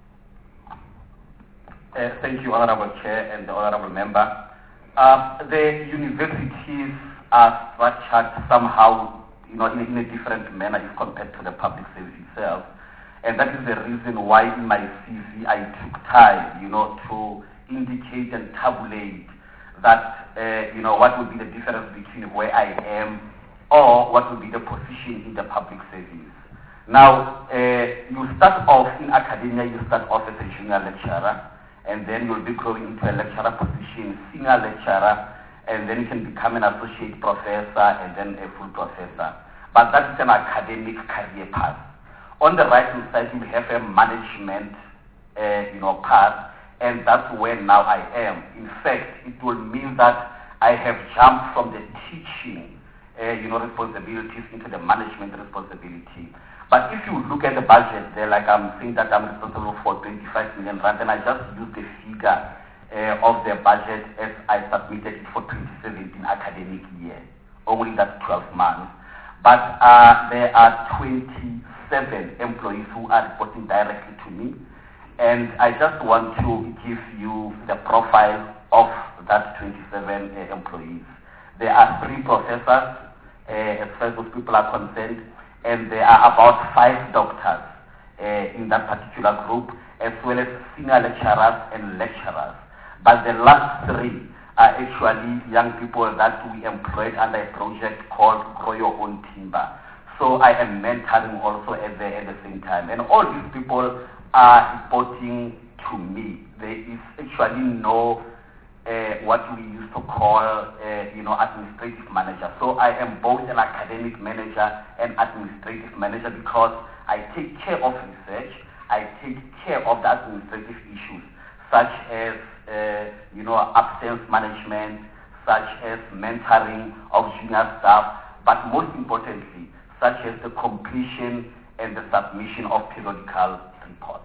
Speaker 8: Uh, thank you, Honorable Chair and the Honorable Member. Uh, the universities are structured somehow, you know, in, in a different manner if compared to the public service itself. And that is the reason why in my C V I took time, you know, to indicate and tabulate that, uh, you know, what would be the difference between where I am or what would be the position in the public service. Now, uh, you start off in academia, you start off as a junior lecturer, and then you'll be growing into a lecturer position, senior lecturer, and then you can become an associate professor and then a full professor. But that's an academic career path. On the right-hand side, you have a management, uh, you know, path, and that's where now I am. In fact, it will mean that I have jumped from the teaching, uh, you know, responsibilities into the management responsibility. But if you look at the budget there, like I'm saying that I'm responsible for twenty-five million rand, and I just use the figure uh, of the budget as I submitted it for twenty seventeen academic year, only that twelve months. But uh, there are twenty-seven employees who are reporting directly to me, and I just want to give you the profile of that twenty-seven uh, employees. There are three professors, uh, as far as those people are concerned, and there are about five doctors uh, in that particular group, as well as senior lecturers and lecturers. But the last three are actually young people that we employed under a project called Grow Your Own Timber. So I am mentoring also at the, at the same time. And all these people are reporting to me. There is actually no Uh, what we used to call, uh, you know, administrative manager. So I am both an academic manager and administrative manager because I take care of research, I take care of the administrative issues, such as, uh, you know, absence management, such as mentoring of junior staff, but most importantly, such as the completion and the submission of periodical reports.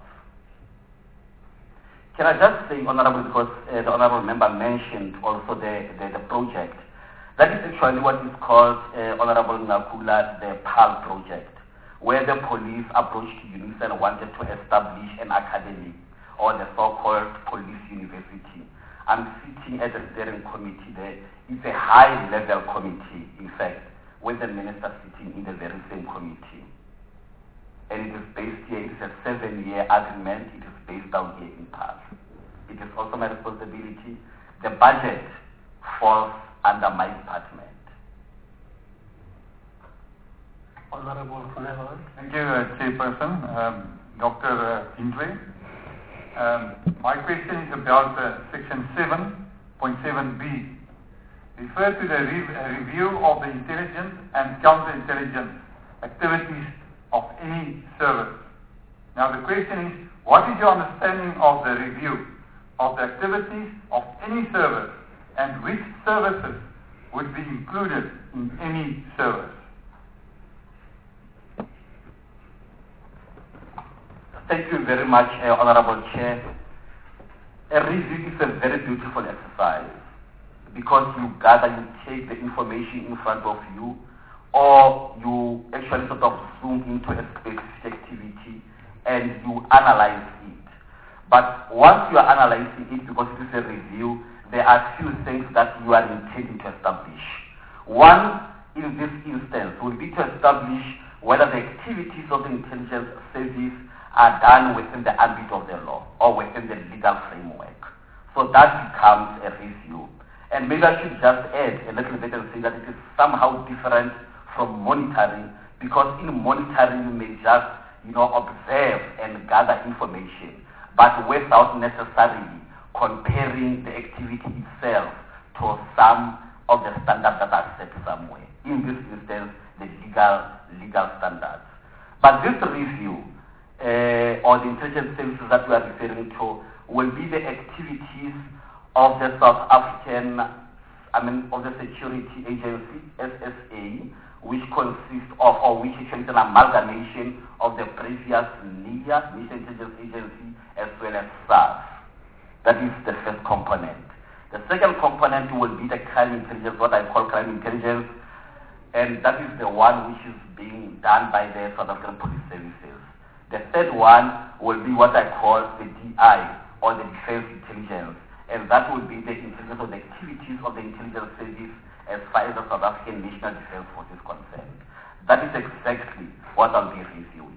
Speaker 8: Can I just say, Honorable, because uh, the Honorable Member mentioned also the, the, the project. That is actually what is called, uh, Honorable Nakula, the PAL project, where the police approached UNISA and wanted to establish an academy, or the so-called police university. I'm sitting at the steering committee there. It's a high-level committee, in fact, with the minister sitting in the very same committee. And it is based here, it is a seven-year agreement, it is based down here in PAL. It is also my responsibility. The budget falls under my department.
Speaker 1: Honorable Funela.
Speaker 4: Thank you, uh, Chairperson, um, Doctor Uh, Hindley. Um, my question is about uh, Section seven point seven B. Refer to the re uh, review of the intelligence and counterintelligence activities of any service. Now the question is, what is your understanding of the review of the activities of any service, and which services would be included in any service?
Speaker 8: Thank you very much, uh, Honorable Chair. A review is a very beautiful exercise because you gather, you take the information in front of you, or you actually sort of zoom into a specific activity and you analyze it. But once you are analyzing it, because it is a review, there are few things that you are intending to establish. One, in this instance, would be to establish whether the activities of the intelligence service are done within the ambit of the law or within the legal framework. So that becomes a review. And maybe I should just add a little bit and say that it is somehow different from monitoring, because in monitoring you may just, you know, observe and gather information, but without necessarily comparing the activity itself to some of the standards that are set somewhere. In this instance, the legal legal standards. But this review, uh, or the intelligence services that we are referring to, will be the activities of the South African, I mean, of the Security Agency, S S A, which consists of, or which is an amalgamation of the previous NIA, Mission Intelligence Agency, as well as SARS. That is the first component. The second component will be the crime intelligence, what I call crime intelligence, and that is the one which is being done by the South African Police Services. The third one will be what I call the D I, or the defense intelligence, and that will be the intelligence of the activities of the intelligence service as far as the South African National Defense Force is concerned. That is exactly what I'll be reviewing.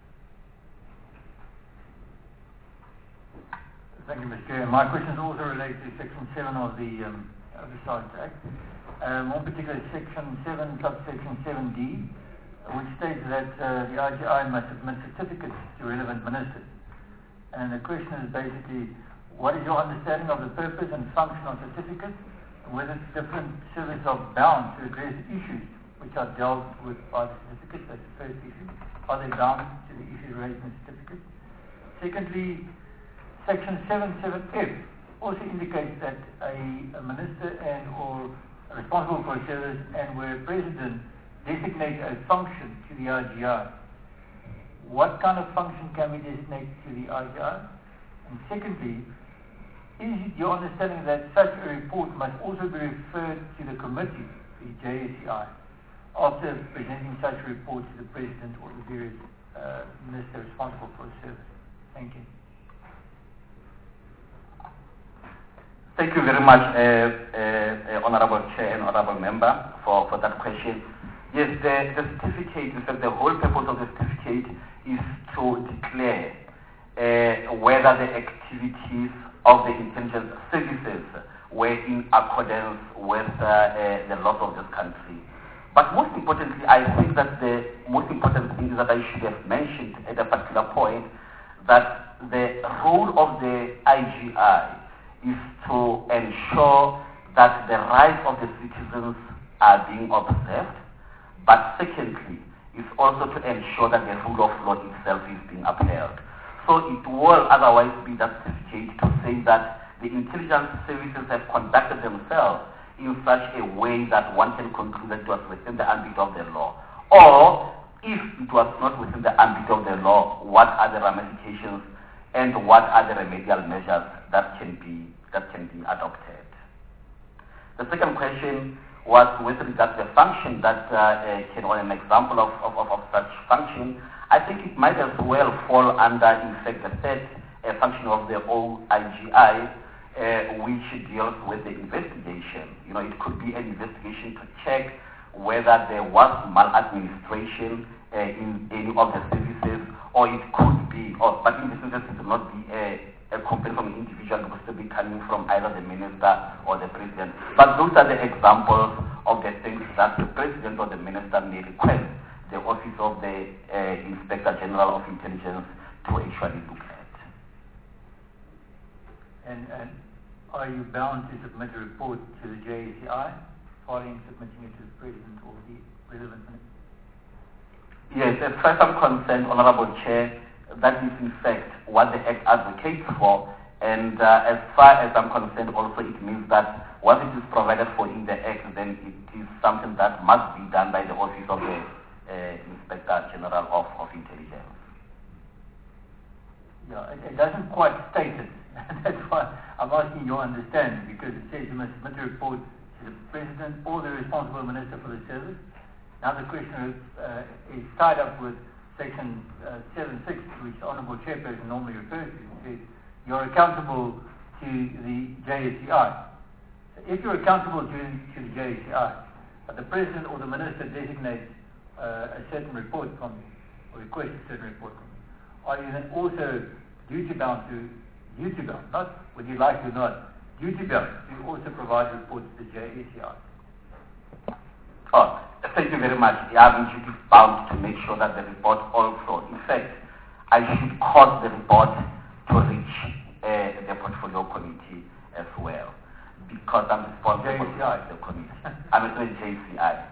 Speaker 2: Thank you, Mister Chair. My questions also relate to Section seven of the um, Oversight Act. Um, more particularly Section seven, subsection seven D, which states that uh, the I G I must submit certificates to relevant ministers. And the question is basically, what is your understanding of the purpose and function of certificates, and whether different services are bound to address issues which are dealt with by the certificates? That's the first issue. Are they bound to the issues raised in the certificates? Secondly, Section seven seven F also indicates that a, a minister and or responsible for a service and where a president designates a function to the I G I. What kind of function can we designate to the I G I? And secondly, is it your understanding that such a report must also be referred to the committee, the J S C I, after presenting such a report to the president or the various uh, minister responsible for a service? Thank you.
Speaker 8: Thank you very much, uh, uh, uh, Honorable Chair and Honorable Member, for, for that question. Yes, the, the certificate, in fact, the whole purpose of the certificate is to declare uh, whether the activities of the intelligence services were in accordance with uh, uh, the laws of this country. But most importantly, I think that the most important thing that I should have mentioned at a particular point, that the role of the I G I is to ensure that the rights of the citizens are being observed, but secondly, is also to ensure that the rule of law itself is being upheld. So it will otherwise be that certificate to say that the intelligence services have conducted themselves in such a way that one can conclude that it was within the ambit of the law. Or, if it was not within the ambit of the law, what are the ramifications and what are the remedial measures that can be that can be adopted. The second question was with regard to the function that uh, uh, can, or an example of, of, of, of such function. I think it might as well fall under, in fact, the third uh, function of the O I G I, uh, which deals with the investigation. You know, it could be an investigation to check whether there was maladministration uh, in any of the services, or it could be, or, but in this instance it will not be a, a complaint from an individual, because it will be coming from either the minister or the president. But those are the examples of the things that the president or the minister may request the Office of the uh, Inspector General of Intelligence to actually look at.
Speaker 2: And, and are you bound to submit a report to the J A C I following submitting it to the president or the relevant minister?
Speaker 8: Yes, as far as I'm concerned, Honorable Chair, that is in fact what the Act advocates for, and uh, as far as I'm concerned also it means that what it is provided for in the Act, then it is something that must be done by the Office of the uh, Inspector General of, of Intelligence.
Speaker 2: Yeah, it, it doesn't quite state it. That's why I'm asking your understanding, because it says you must submit a report to the President or the responsible minister for the service. Now the question is, uh, is tied up with Section uh, seven six, which the Honourable Chairperson normally refers to. It says you're accountable to the J A C I. So if you're accountable to, to the J A C I, but the President or the Minister designates uh, a certain report from you, or requests a certain report from you, are you then also duty bound to, duty bound, not whether you like it or not, duty bound to also provide reports to the J A C I?
Speaker 8: Oh, thank you very much. I'm duty bound to make sure that the report also, in fact, I should cause the report to reach uh, the portfolio committee as well, because I'm responsible for the committee. I'm a J C I.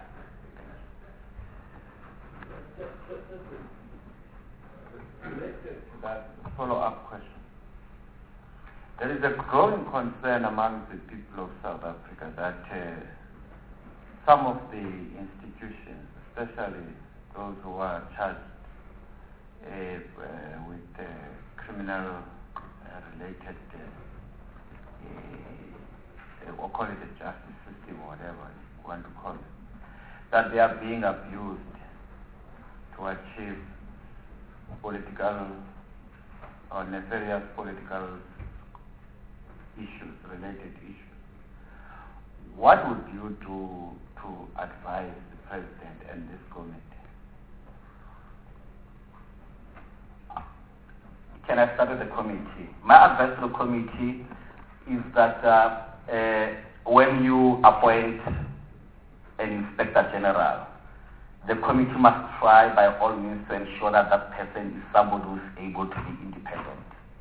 Speaker 5: That follow-up question. There is a growing concern among the people of South Africa that uh, some of the institutions, especially those who are charged uh, uh, with uh, criminal-related uh, uh, or call it a justice system or whatever you want to call it, that they are being abused to achieve political or nefarious political issues, related issues. What would you do to advise the President and this committee? Can I start with the committee? My advice to the committee is that uh, uh, when you appoint an Inspector General, the committee must try by all means to ensure that that person is somebody who is able to be independent.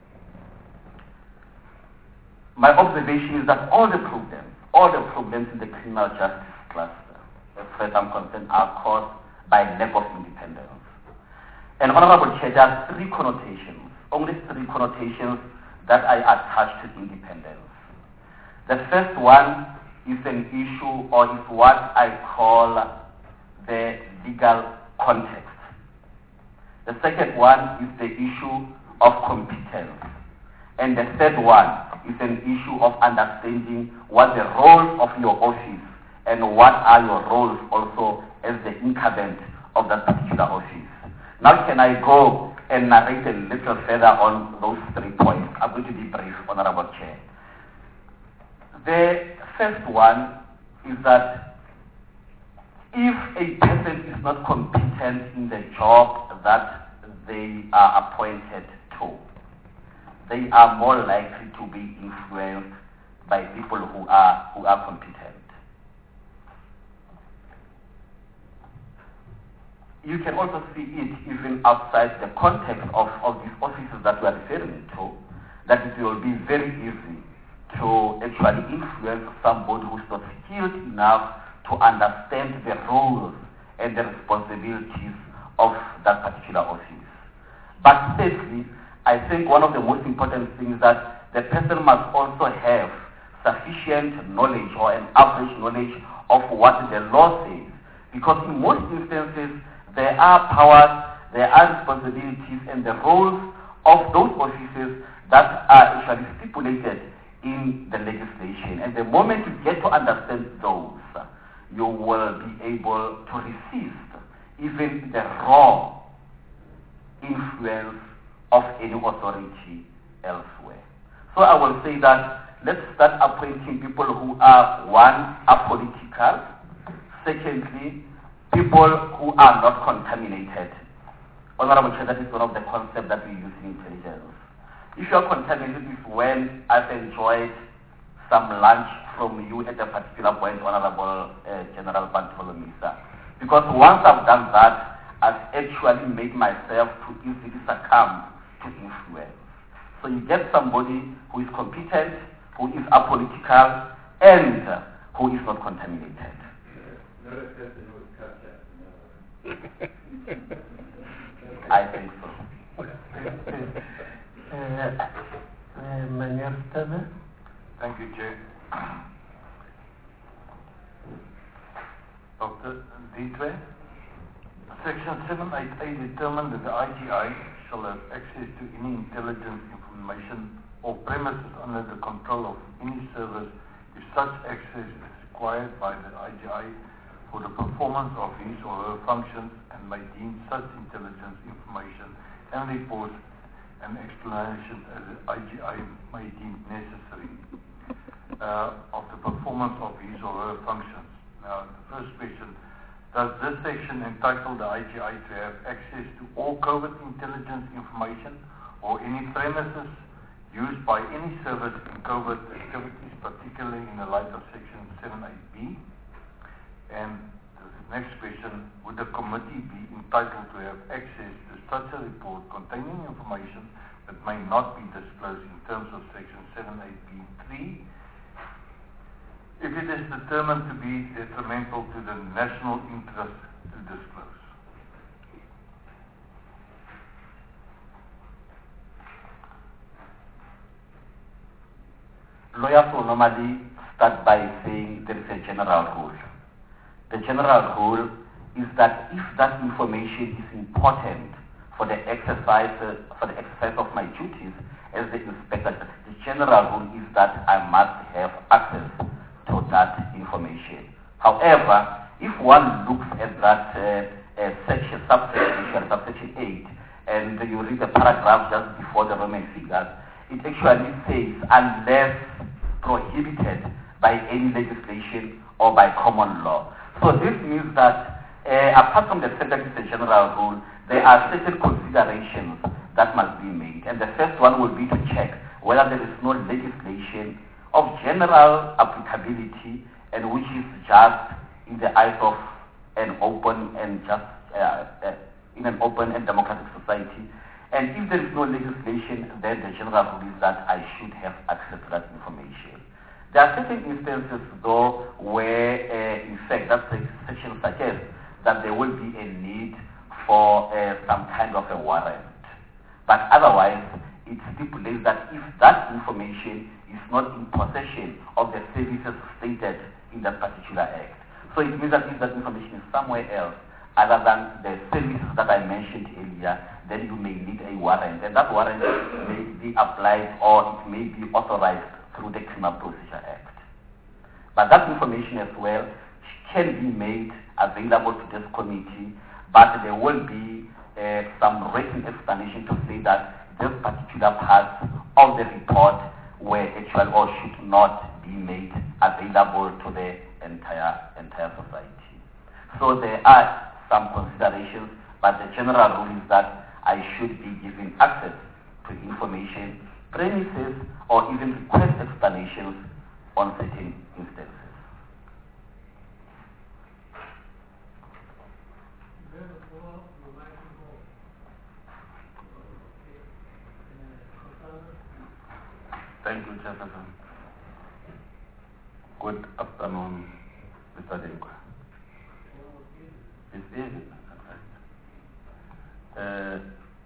Speaker 5: My observation is that all the problems, all the problems in the criminal justice cluster, as far as I'm concerned, are caused by lack of independence. And Honorable Chair, there are three connotations, only three connotations that I attach to independence. The first one is an issue, or is what I call the legal context. The second one is the issue of competence. And the third one is an issue of understanding what the roles of your office and what are your roles also as the incumbent of that particular office. Now can I go and narrate a little further on those three points? I'm going to be brief, Honorable Chair. The first one is that if a person is not competent in the job that they are appointed to, they are more likely to be influenced by people who are who are competent. You can also see it even outside the context of, of these offices that we are referring to, that it will be very easy to actually influence somebody who is not skilled enough to understand the roles and the responsibilities of that particular office. But thirdly, I think one of the most important things is that the person must also have sufficient knowledge or an average knowledge of what the law says. Because in most instances, there are powers, there are responsibilities and the roles of those offices that are actually stipulated in the legislation. And the moment you get to understand those, you will be able to resist even the raw influence of any authority elsewhere. So I will say that let's start appointing people who are, one, apolitical, secondly, people who are not contaminated. Honorable Chair, that is one of the concepts that we use in intelligence. If you are contaminated, is when I've enjoyed some lunch from you at a particular point, Honorable uh, General Bartolomisa. Because once I've done that, I've actually made myself to easily succumb to influence. So you get somebody who is competent, who is apolitical, and uh, who is not contaminated. I think so.
Speaker 1: uh, uh, Meneer Stemme.
Speaker 4: Thank you, Chair. Doctor Dietwe, Section seven eighty-eight determined that the I G I shall have access to any intelligence information or premises under the control of any service if such access is required by the I G I for the performance of his or her functions and may deem such intelligence information and reports and explanations as the I G I may deem necessary uh, of the performance of his or her functions. Now, the first question, does this section entitle the I G I to have access to all covert intelligence information or any premises used by any service in covert activities, particularly in the light of Section seven eight B? And the next question, would the committee be entitled to have access to such a report containing information that may not be disclosed in terms of Section seven eight B three if it is determined to be detrimental to the national interest to disclose?
Speaker 8: Lawyers will normally start by saying there is a general rule. The general rule is that if that information is important for the exercise uh, for the exercise of my duties as the inspector. The general rule is that I must have access to that information. However, if one looks at that uh, uh, section, subsection, subsection eight, and you read the paragraph just before the Roman figures, it actually says, unless prohibited by any legislation or by common law. So this means that uh, apart from the fact that it's a general rule, there are certain considerations that must be made. And the first one will be to check whether there is no legislation of general applicability and which is just in the eyes of an open and just uh, uh, in an open and democratic society. And if there is no legislation, then the general rule is that I should have access to that information. There are certain instances, though, where, uh, in fact, that section suggests that there will be a need for uh, some kind of a warrant. But otherwise, it stipulates that if that information is not in possession of the services stated in that particular act. So it means that if that information is somewhere else, other than the services that I mentioned earlier, then you may need a warrant. And that warrant may be applied or it may be authorized through the Criminal Procedure Act. But that information as well can be made available to this committee, but there will be uh, some written explanation to say that this particular part of the report were actual or should not be made available to the entire entire society. So there are some considerations, but the general rule is that I should be given access to information, premises, or even request explanations on certain instances.
Speaker 5: Thank you, Jefferson. Good afternoon, Mister Dinkwe. It's easy. Uh,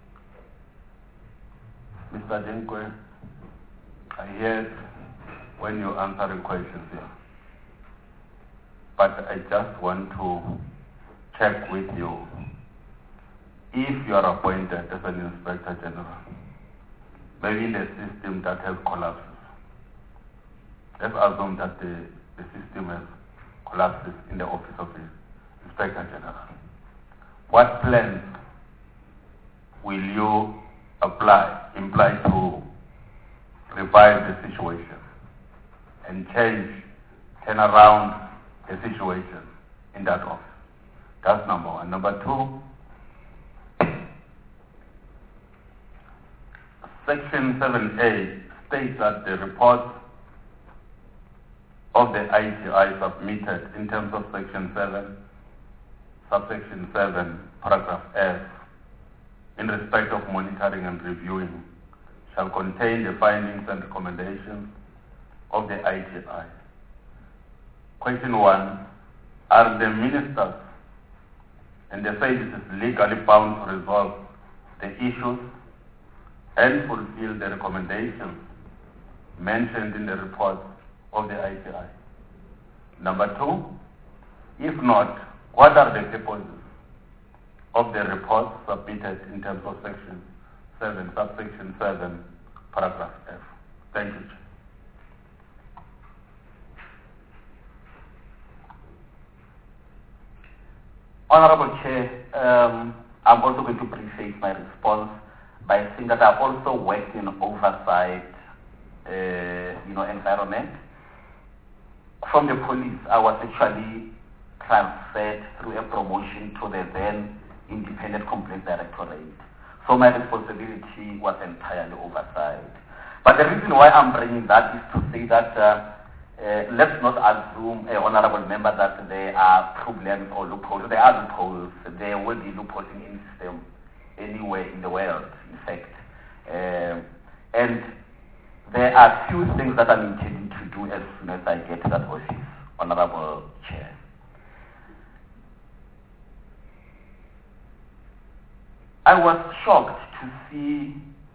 Speaker 5: Mister Dinkwe, I heard when you answering questions here, but I just want to check with you if you are appointed as an Inspector General, maybe in a system that has collapsed. Let's assume that the, the system has collapsed in the office of the Inspector General. What plans will you apply, imply to revive the situation and change, turn around the situation in that office? That's number one. Number two, Section seven A states that the reports of the I G I submitted in terms of Section seven, subsection seven, paragraph F, in respect of monitoring and reviewing, shall contain the findings and recommendations of the I G I. Question one, are the ministers and the services legally bound to resolve the issues and fulfill the recommendations mentioned in the report of the I G I? Number two, if not, what are the purposes of the reports submitted in terms of section seven, subsection seven, paragraph F? Thank you.
Speaker 8: Honorable Chair, um, I'm also going to preface my response by saying that I've also worked in oversight, uh, you know, environment. From the police, I was actually transferred through a promotion to the then Independent Complaints Directorate. So my responsibility was entirely oversight. But the reason why I'm bringing that is to say that uh, uh, let's not assume, uh, honorable member, that there are problems or loopholes. There are loopholes. There will be loopholes in any system anywhere in the world, in fact. Uh, and there are few things that I'm intending to do as soon as I get to that office, Honorable Chair. I was shocked to see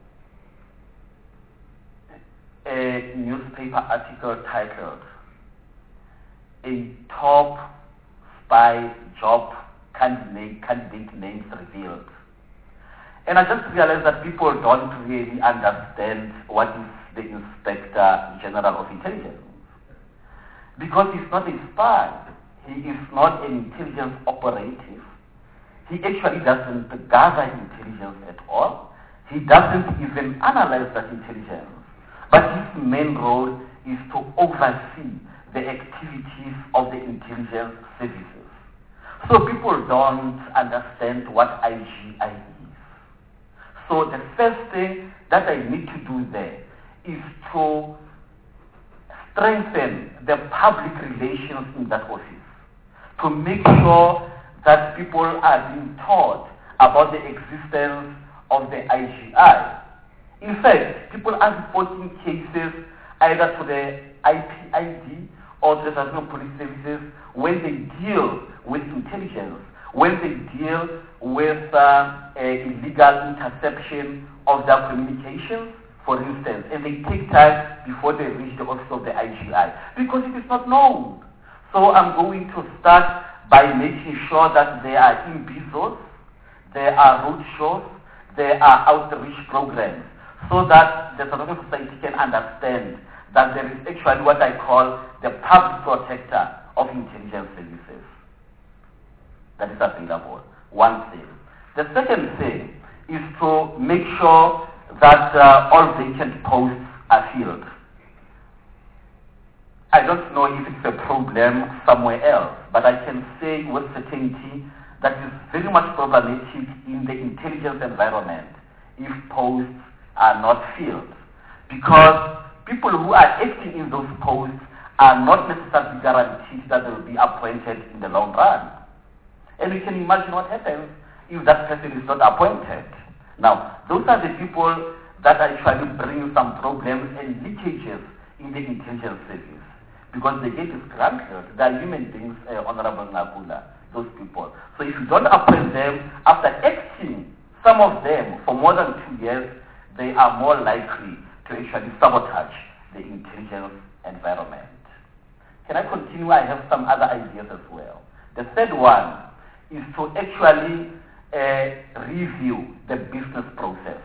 Speaker 8: a newspaper article titled "A Top Spy Job Candidate, candidate Names Revealed." And I just realized that people don't really understand what is the Inspector General of Intelligence. Because he's not a spy. He is not an intelligence operative. He actually doesn't gather intelligence at all. He doesn't even analyze that intelligence. But his main role is to oversee the activities of the intelligence services. So people don't understand what I G I is. So the first thing that I need to do there is to strengthen the public relations in that office, to make sure that people are being taught about the existence of the I G I. In fact, people are reporting cases either to the I P I D or to the National Police Services when they deal with intelligence, when they deal with uh, illegal interception of their communications, for instance, and they take time before they reach the office of the I G I because it is not known. So I'm going to start by making sure that there are imbizos, there are road shows, there are outreach programs, so that the South African society can understand that there is actually what I call the public protector of intelligence services that is available. One thing. The second thing is to make sure that uh, all vacant posts are filled. I don't know if it's a problem somewhere else, but I can say with certainty that it's very much problematic in the intelligence environment if posts are not filled. Because people who are acting in those posts are not necessarily guaranteed that they will be appointed in the long run. And you can imagine what happens if that person is not appointed. Now, those are the people that actually bring some problems and leakages in the intelligence service. Because they get disgruntled. They are human beings, uh, Honorable Ngakula, those people. So if you don't appoint them, after acting, some of them, for more than two years, they are more likely to actually sabotage the intelligence environment. Can I continue? I have some other ideas as well. The third one is to actually uh, review the business process.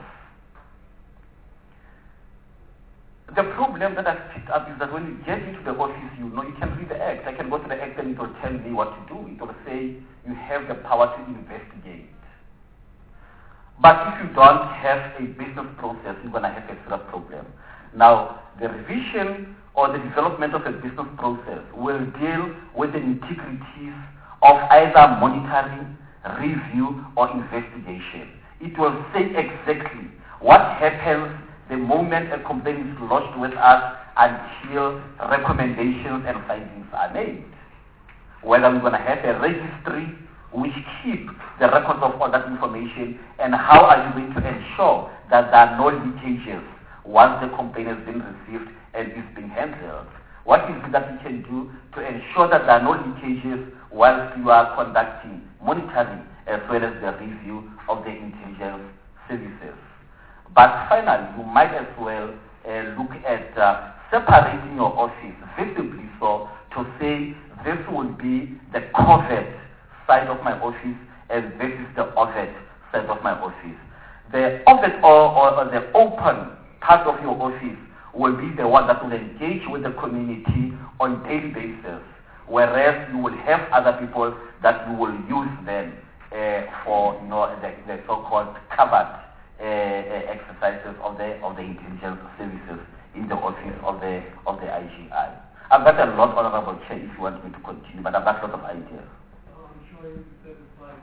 Speaker 8: The problem that I've picked up is that when you get into the office, you know, you can read the act. I can go to the act and it will tell me what to do. It will say you have the power to investigate. But if you don't have a business process, you're going to have a serious problem. Now, the revision or the development of a business process will deal with the integrities of either monitoring, review, or investigation. It will say exactly what happens the moment a complaint is lodged with us until recommendations and findings are made. Whether we're going to have a registry which keep the records of all that information, and how are you going to ensure that there are no leakages once the complaint has been received and is being handled. What is it that we can do to ensure that there are no leakages whilst you are conducting monitoring as well as the review of the intelligence services? But finally, you might as well uh, look at uh, separating your office visibly so to say this will be the covert side of my office and this is the overt side of my office. The overt or, or, or the open part of your office will be the one that will engage with the community on a daily basis, whereas you will have other people that you will use them uh, for you know, the, the so-called covered Uh, uh, exercises of the of the intelligence services in the office of the of the I G I. I've got a lot, Honorable Chair, if you want me to continue, but I've got a lot of ideas.
Speaker 1: Oh, I'm sure you'll be satisfied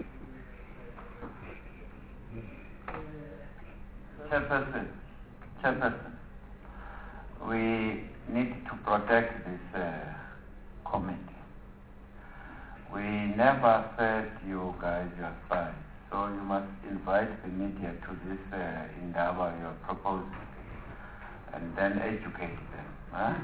Speaker 1: with
Speaker 5: Chairperson, Chairperson, we need to protect this uh, committee. We never said you guys are spies. So you must invite the media to this uh, endeavor you're proposing and then educate them. Huh?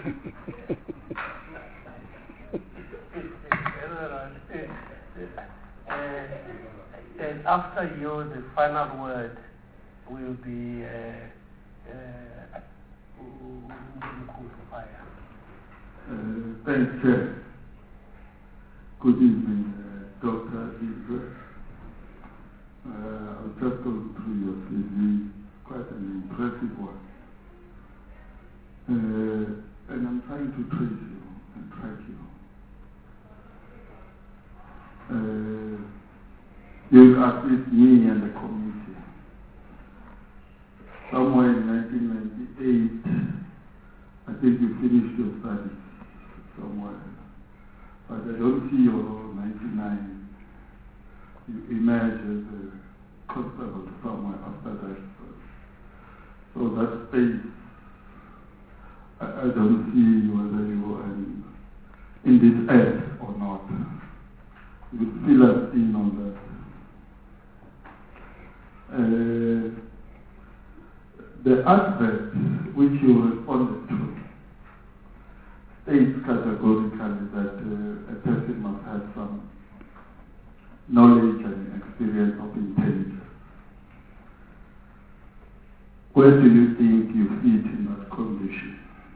Speaker 1: uh, and after you, the final word will be uh, uh,
Speaker 6: uh, thanks, Chair. Good evening, uh, Doctor Israel. Uh, I'll just gone through your C V, quite an impressive one. Uh, and I'm trying to trace you and track you. Uh, you assist me and the committee. Somewhere in nineteen ninety-eight, I think you finished your studies somewhere. But I don't see your ninety-nine. You emerge as a constable somewhere after that. So that space, I, I don't see whether you are in, in this ad or not. You would fill us in on that. Uh, the advert which you responded to states categorically that uh, a person must have some knowledge and experience of intelligence. Where do you think you fit in that condition?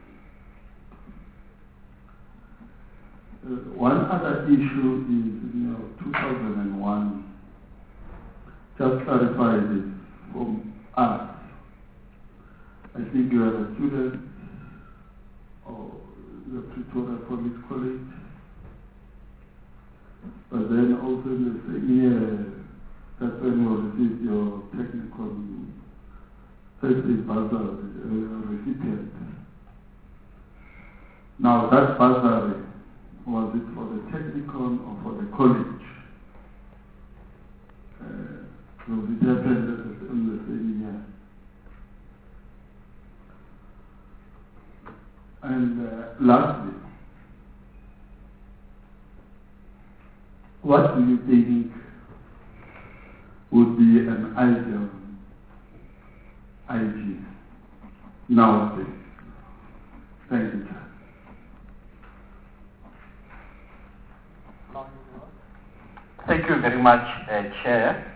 Speaker 6: Uh, one other issue is, you know, two thousand one, just clarify this from us. I think you are a student of the Pretoria Police College, but then also in the same year, that's when you received your technical first aid bursary uh, recipient. Now that bursary, was it for the technical or for the college? Uh, was it happened in the same year? And uh, lastly, what do you think would be an ideal I G nowadays? Thank you, Chair.
Speaker 8: Thank you very much, uh, Chair.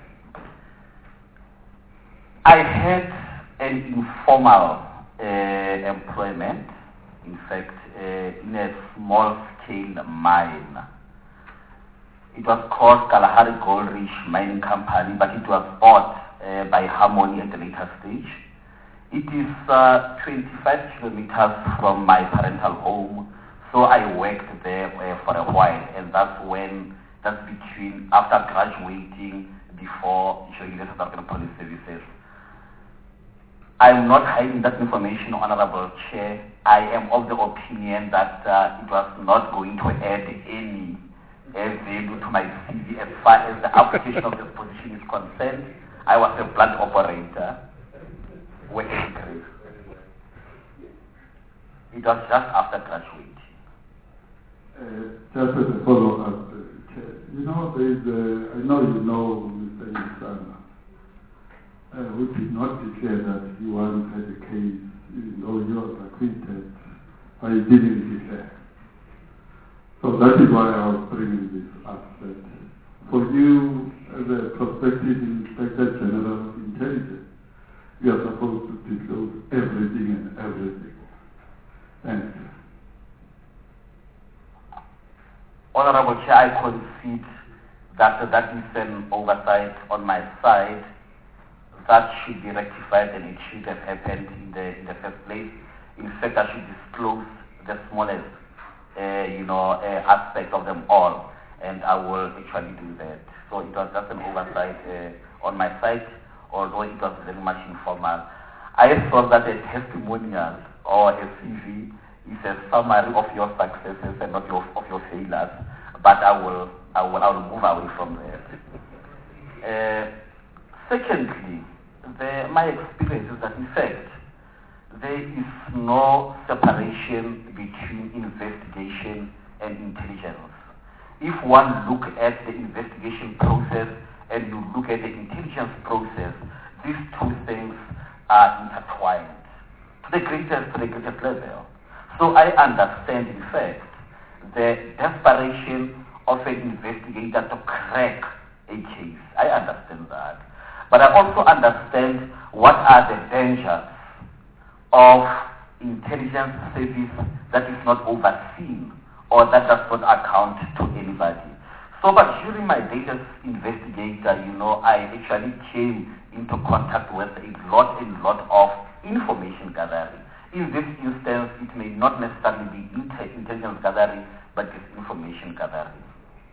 Speaker 8: I had an informal uh, employment, in fact, uh, in a small-scale mine. It was called Kalahari Gold Ridge Mining Company, but it was bought uh, by Harmony at a later stage. It is uh, twenty-five kilometers from my parental home, so I worked there uh, for a while, and that's when, that's between, after graduating, before joining the South African Police Services. I'm not hiding that information, Honorable Chair. I am of the opinion that uh, it was not going to add any uh, value to my C V as far as the application of this position is concerned. I was a plant operator working grade. It was just after graduating.
Speaker 6: Uh, just as a follow-up, uh, you know, there is a, I know you know Mister Nisana, uh, who did not declare that he once had a case, even though he was acquitted, but he didn't declare. So that is why I was bringing this up, that for you, as a prospective Inspector General of Intelligence, you are supposed to disclose everything and everything. Thank you.
Speaker 8: Honorable Chair, I concede that that is an oversight on my side. That should be rectified, and it should have happened in the in the first place. In fact, I should disclose the smallest, uh, you know, uh, aspect of them all, and I will actually do that. So it was just an oversight uh, on my side, although it was very much informal. I thought that a testimonial or a C V is a summary of your successes and not your, of your failures, but I will, I will, I will move away from that. Uh, secondly, the, my experience is that in fact, there is no separation between investigation and intelligence. If one look at the investigation process and you look at the intelligence process, these two things are intertwined to the greatest, to the greatest level. So I understand, in fact, the desperation of an investigator to crack a case. I understand that. But I also understand what are the dangers of intelligence service that is not overseen or that does not account to anybody. So, but during my days as investigator, you know, I actually came into contact with a lot and lot of information gathering. In this instance, it may not necessarily be inter- intelligence gathering, but it's information gathering.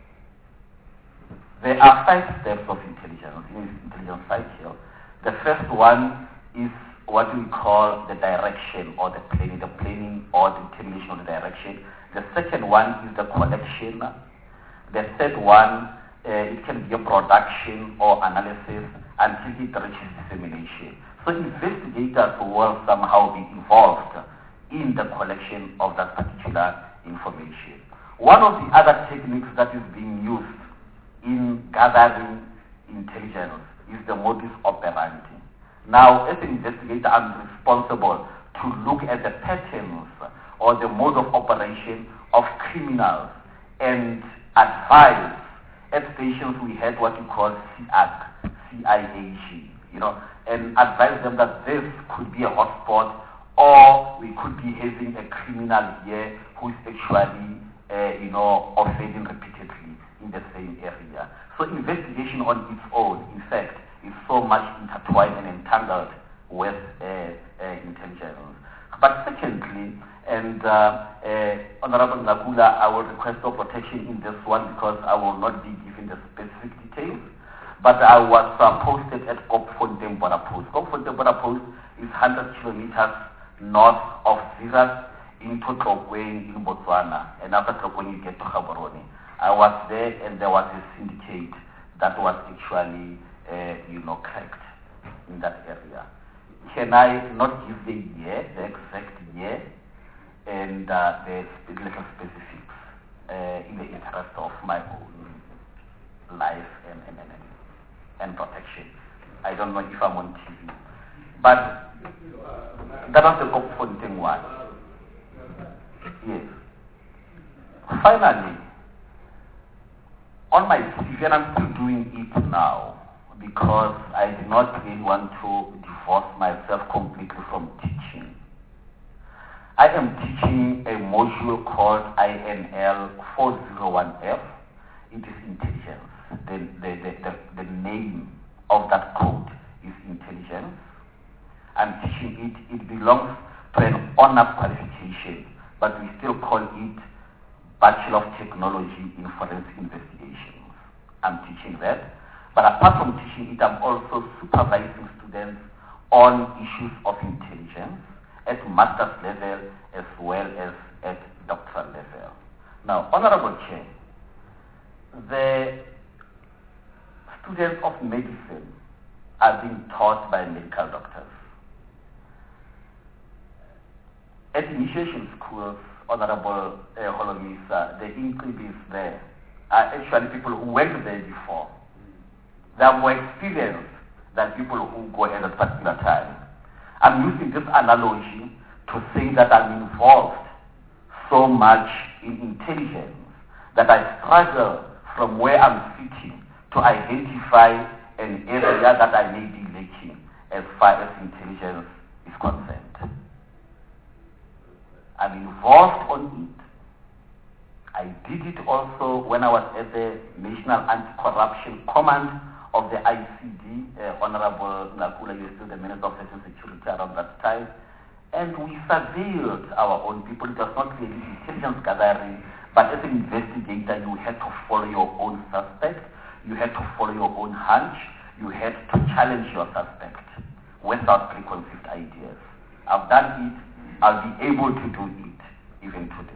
Speaker 8: There are five steps of intelligence in intelligence cycle. The first one is what we call the direction or the planning, the planning or the determination of the direction. The second one is the collection. The third one, uh, it can be a production or analysis until it reaches dissemination. So investigators will somehow be involved in the collection of that particular information. One of the other techniques that is being used in gathering intelligence is the modus operandi. Now, as an investigator, I'm responsible to look at the patterns or the mode of operation of criminals and advise. At stations, we had what we call C I A G, C I A G, you know, and advise them that this could be a hotspot, or we could be having a criminal here who is actually, uh, you know, offending repeatedly in the same area. So investigation on its own, in fact, is so much intertwined and entangled with uh, uh, intelligence. But secondly, and uh, uh, Honorable Ngakula, I will request for protection in this one because I will not be given the specific details. But I was uh, posted at Kopfontein Border Post. Kopfontein Border Post is one hundred kilometers north of Ziras into Tlokweni in Botswana. And after Tlokweni, you get to Gaborone. I was there and there was a syndicate that was actually, uh, you know, cracked in that area. Can I not give the year, the exact year, and uh, the little specifics uh, in the interest of my own life and, and, and, and protection? I don't know if I'm on T V. But that was the Kopfontein one. Yes. Finally, on my C V, and I'm still doing it now, because I did not really want to divorce myself completely from teaching. I am teaching a module called I N L four oh one F. It is intelligence. The, the, the, the, the name of that code is intelligence. I'm teaching it. It belongs to an honor qualification, but we still call it Bachelor of Technology in Forensic Investigations. I'm teaching that. But apart from teaching it, I'm also supervising students on issues of intelligence at master's level as well as at doctoral level. Now, Honorable Chair, the students of medicine are being taught by medical doctors. At initiation schools, Honorable uh, Holomisa, the increase there are actually people who went there before. They are more experienced than people who go at a particular time. I'm using this analogy to say that I'm involved so much in intelligence that I struggle from where I'm sitting to identify an area that I may be lacking as far as intelligence is concerned. I'm involved on it. I did it also when I was at the National Anti-Corruption Command of the I C D. Uh, Honorable Ngakula, you were still the Minister of State and Security around that time. And we surveilled our own people. It was not really intelligence gathering, but as an investigator, you had to follow your own suspect. You had to follow your own hunch. You had to challenge your suspect without preconceived ideas. I've done it. I'll be able to do it even today.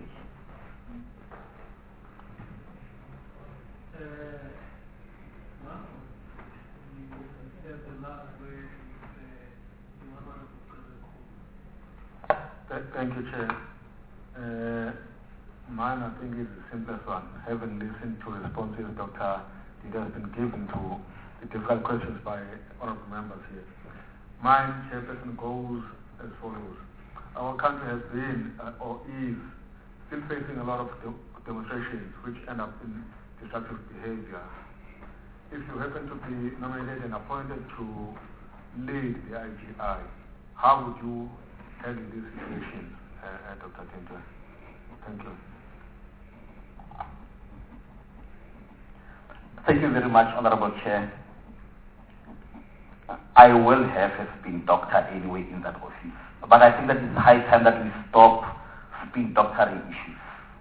Speaker 6: Thank you, Chair. Uh, mine, I think, is the simplest one. Having listened to responses Doctor Dida has been given to the difficult questions by honorable members here. Mine, Chairperson, goes as follows. Our country has been uh, or is still facing a lot of de- demonstrations which end up in destructive behavior. If you happen to be nominated and appointed to lead the I G I, how would you handle this situation, uh, uh, Doctor Tendra? Thank you.
Speaker 8: Thank you very much, Honorable Chair. I will have a spin doctor anyway in that office. But I think that it's high time that we stop spin doctoring issues.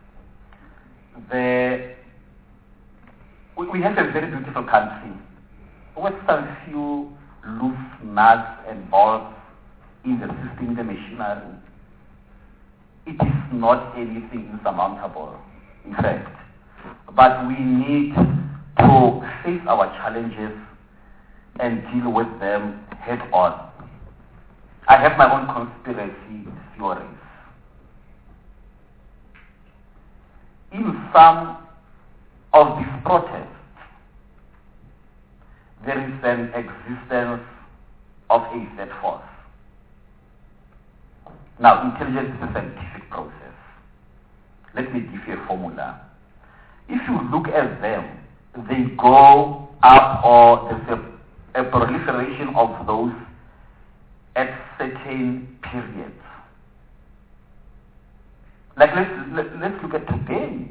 Speaker 8: The, we, we have a very beautiful country with some few loose nuts and bolts in the system, in the machinery. It is not anything insurmountable, in fact. But we need to face our challenges and deal with them head on. I have my own conspiracy theories. In some of these protests, there is an existence of a Z force. Now, intelligence is a scientific process. Let me give you a formula. If you look at them, they go up, or there's a, a proliferation of those at certain periods. Like let's, let, let's look at today.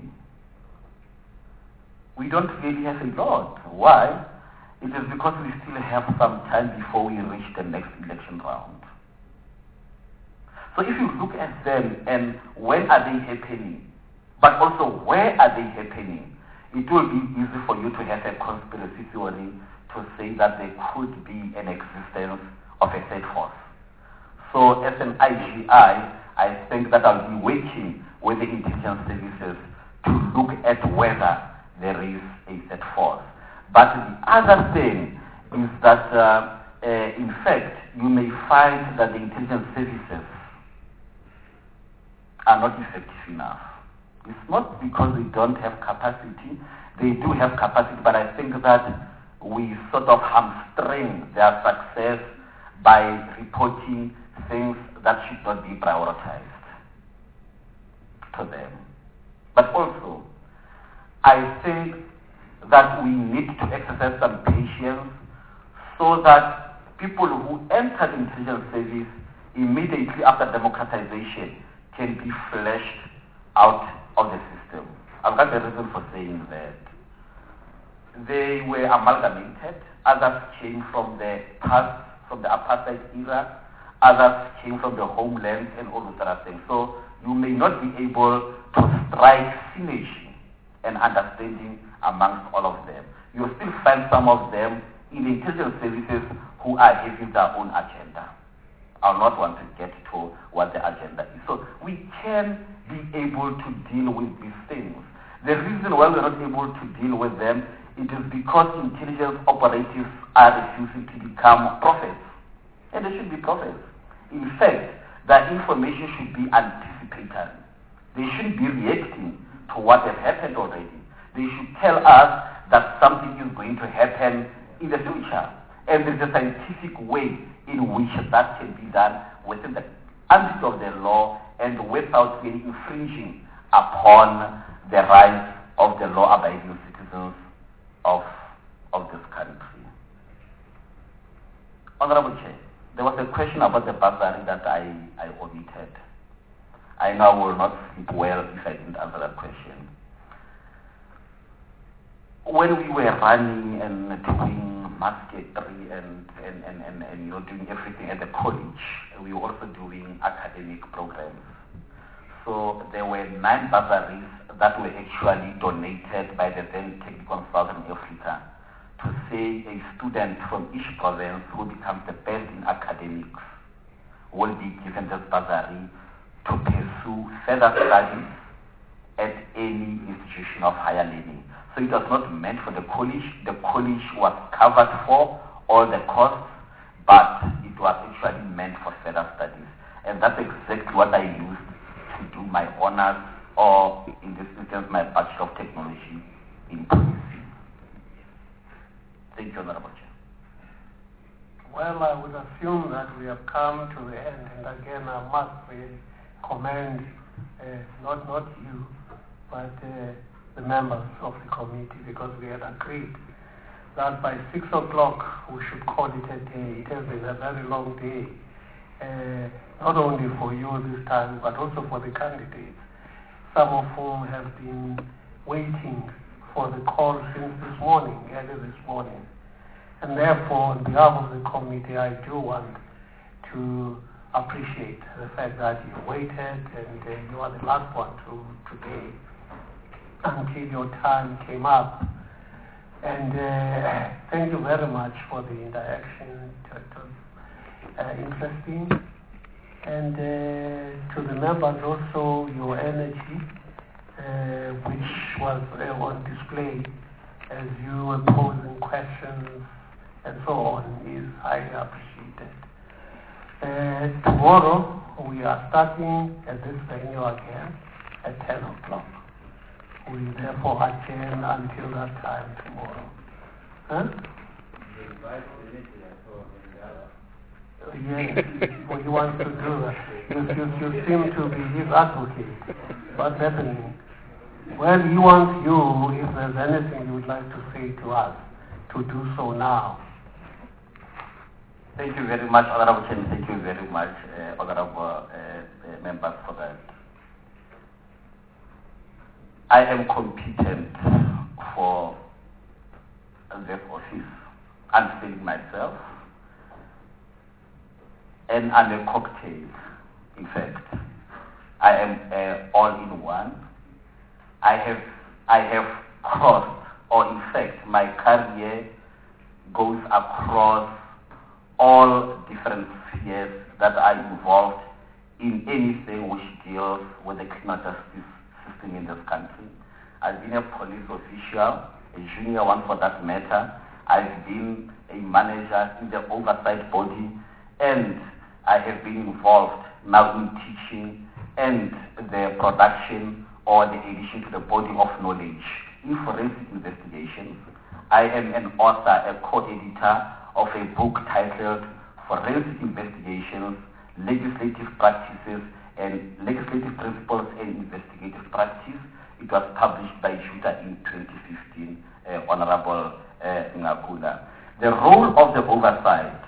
Speaker 8: We don't really have a lot. Why? It is because we still have some time before we reach the next election round. So if you look at them and when are they happening, but also where are they happening, it will be easy for you to have a conspiracy theory to say that there could be an existence of a third force. So as an I G I, I think that I'll be working with the intelligence services to look at whether there is a third force. But the other thing is that, uh, uh, in fact, you may find that the intelligence services are not effective enough. It's not because they don't have capacity. They do have capacity, but I think that we sort of hamstring their success by reporting things that should not be prioritized to them. But also, I think that we need to exercise some patience so that people who enter the intelligence service immediately after democratization can be fleshed out of the system. I've got a reason for saying that. They were amalgamated. Others came from the past, from the apartheid era. Others came from the homeland and all those other things. So you may not be able to strike synergy and understanding amongst all of them. You'll still find some of them in the intelligence services who are having their own agenda. I'll not want to get to what the agenda is. So we can be able to deal with these things. The reason why we're not able to deal with them, it is because intelligence operatives are refusing to become prophets. And they should be prophets. In fact, their information should be anticipatory. They shouldn't be reacting to what has happened already. They should tell us that something is going to happen in the future. And there's a scientific way in which that can be done within the ambit of the law and without really infringing upon the rights of the law-abiding citizens of, of this country. Honorable Chair, there was a question about the bursary that I, I omitted. I know I will not sleep well if I didn't answer that question. When we were running and doing musketry and, and, and, and, and you know, doing everything at the college, we were also doing academic programs. So there were nine bursaries that were actually donated by the then Technical Southern Africa to say a student from each province who becomes the best in academics will be given this bursary to pursue further studies at any institution of higher learning. So it was not meant for the college. The college was covered for all the costs, but it was actually meant for further studies. And that's exactly what I used to do my honors, or in this instance, my Bachelor of Technology in policing. Thank you, Honorable Chair.
Speaker 1: Well, I would assume that we have come to the end, and again, I must really commend uh, not not you, but uh, the members of the committee, because we had agreed that by six o'clock we should call it a day. It has been a very long day, uh, not only for you this time, but also for the candidates, some of whom have been waiting for the call since this morning, early this morning. And therefore, on behalf of the committee, I do want to appreciate the fact that you waited and uh, you are the last one to today until your time came up. And uh, thank you very much for the interaction. It was uh, interesting. And uh, to the members also, your energy, uh, which was uh, on display as you were posing questions and so on, is highly appreciated. Uh, tomorrow, we are starting at this venue again at ten o'clock. We therefore adjourn until that time tomorrow. Huh? Yes, well, he wants to do that. You, you, you seem to be his advocate. What's happening? Well, he wants you, if there's anything you would like to say to us, to do so now.
Speaker 8: Thank you very much, Honorable Chair. Thank you very much, uh, Honorable uh, uh, members, for that. I am competent for this office. I'm feeling myself, and I'm a cocktail. In fact, I am uh, all in one. I have I have crossed, or in fact, my career goes across all different spheres that are involved in anything which deals with the criminal justice system in this country. I've been a police official, a junior one for that matter. I've been a manager in the oversight body, and I have been involved now in teaching and the production or the addition to the body of knowledge in forensic investigations. I am an author, a co-editor of a book titled Forensic Investigations, Legislative Practices and Legislative Principles and Investigative Practice. It was published by Juta in twenty fifteen, uh, Honorable uh, Ngakula. The role of the oversight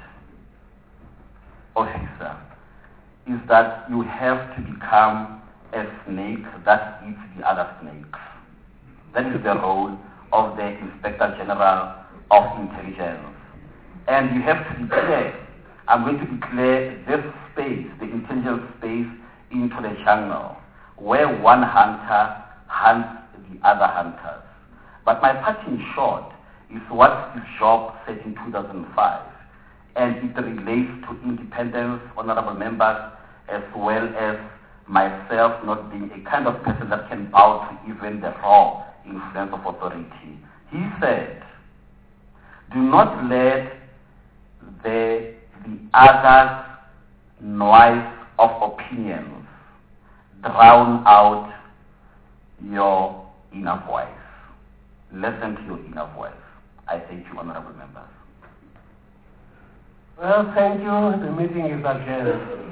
Speaker 8: officer is that you have to become a snake that eats the other snakes. That is the role of the Inspector General of Intelligence. And you have to declare, I'm going to declare this space, the intelligence space, into the jungle, where one hunter hunts the other hunters. But my part in short is what Steve Jobs said in two thousand five, and it relates to independence, honorable members, as well as myself not being a kind of person that can bow to even the raw influence of authority. He said, do not let the, the other's noise of opinions drown out your inner voice. Listen to your inner voice. I thank you, honorable members.
Speaker 1: Well, thank you. The meeting is adjourned.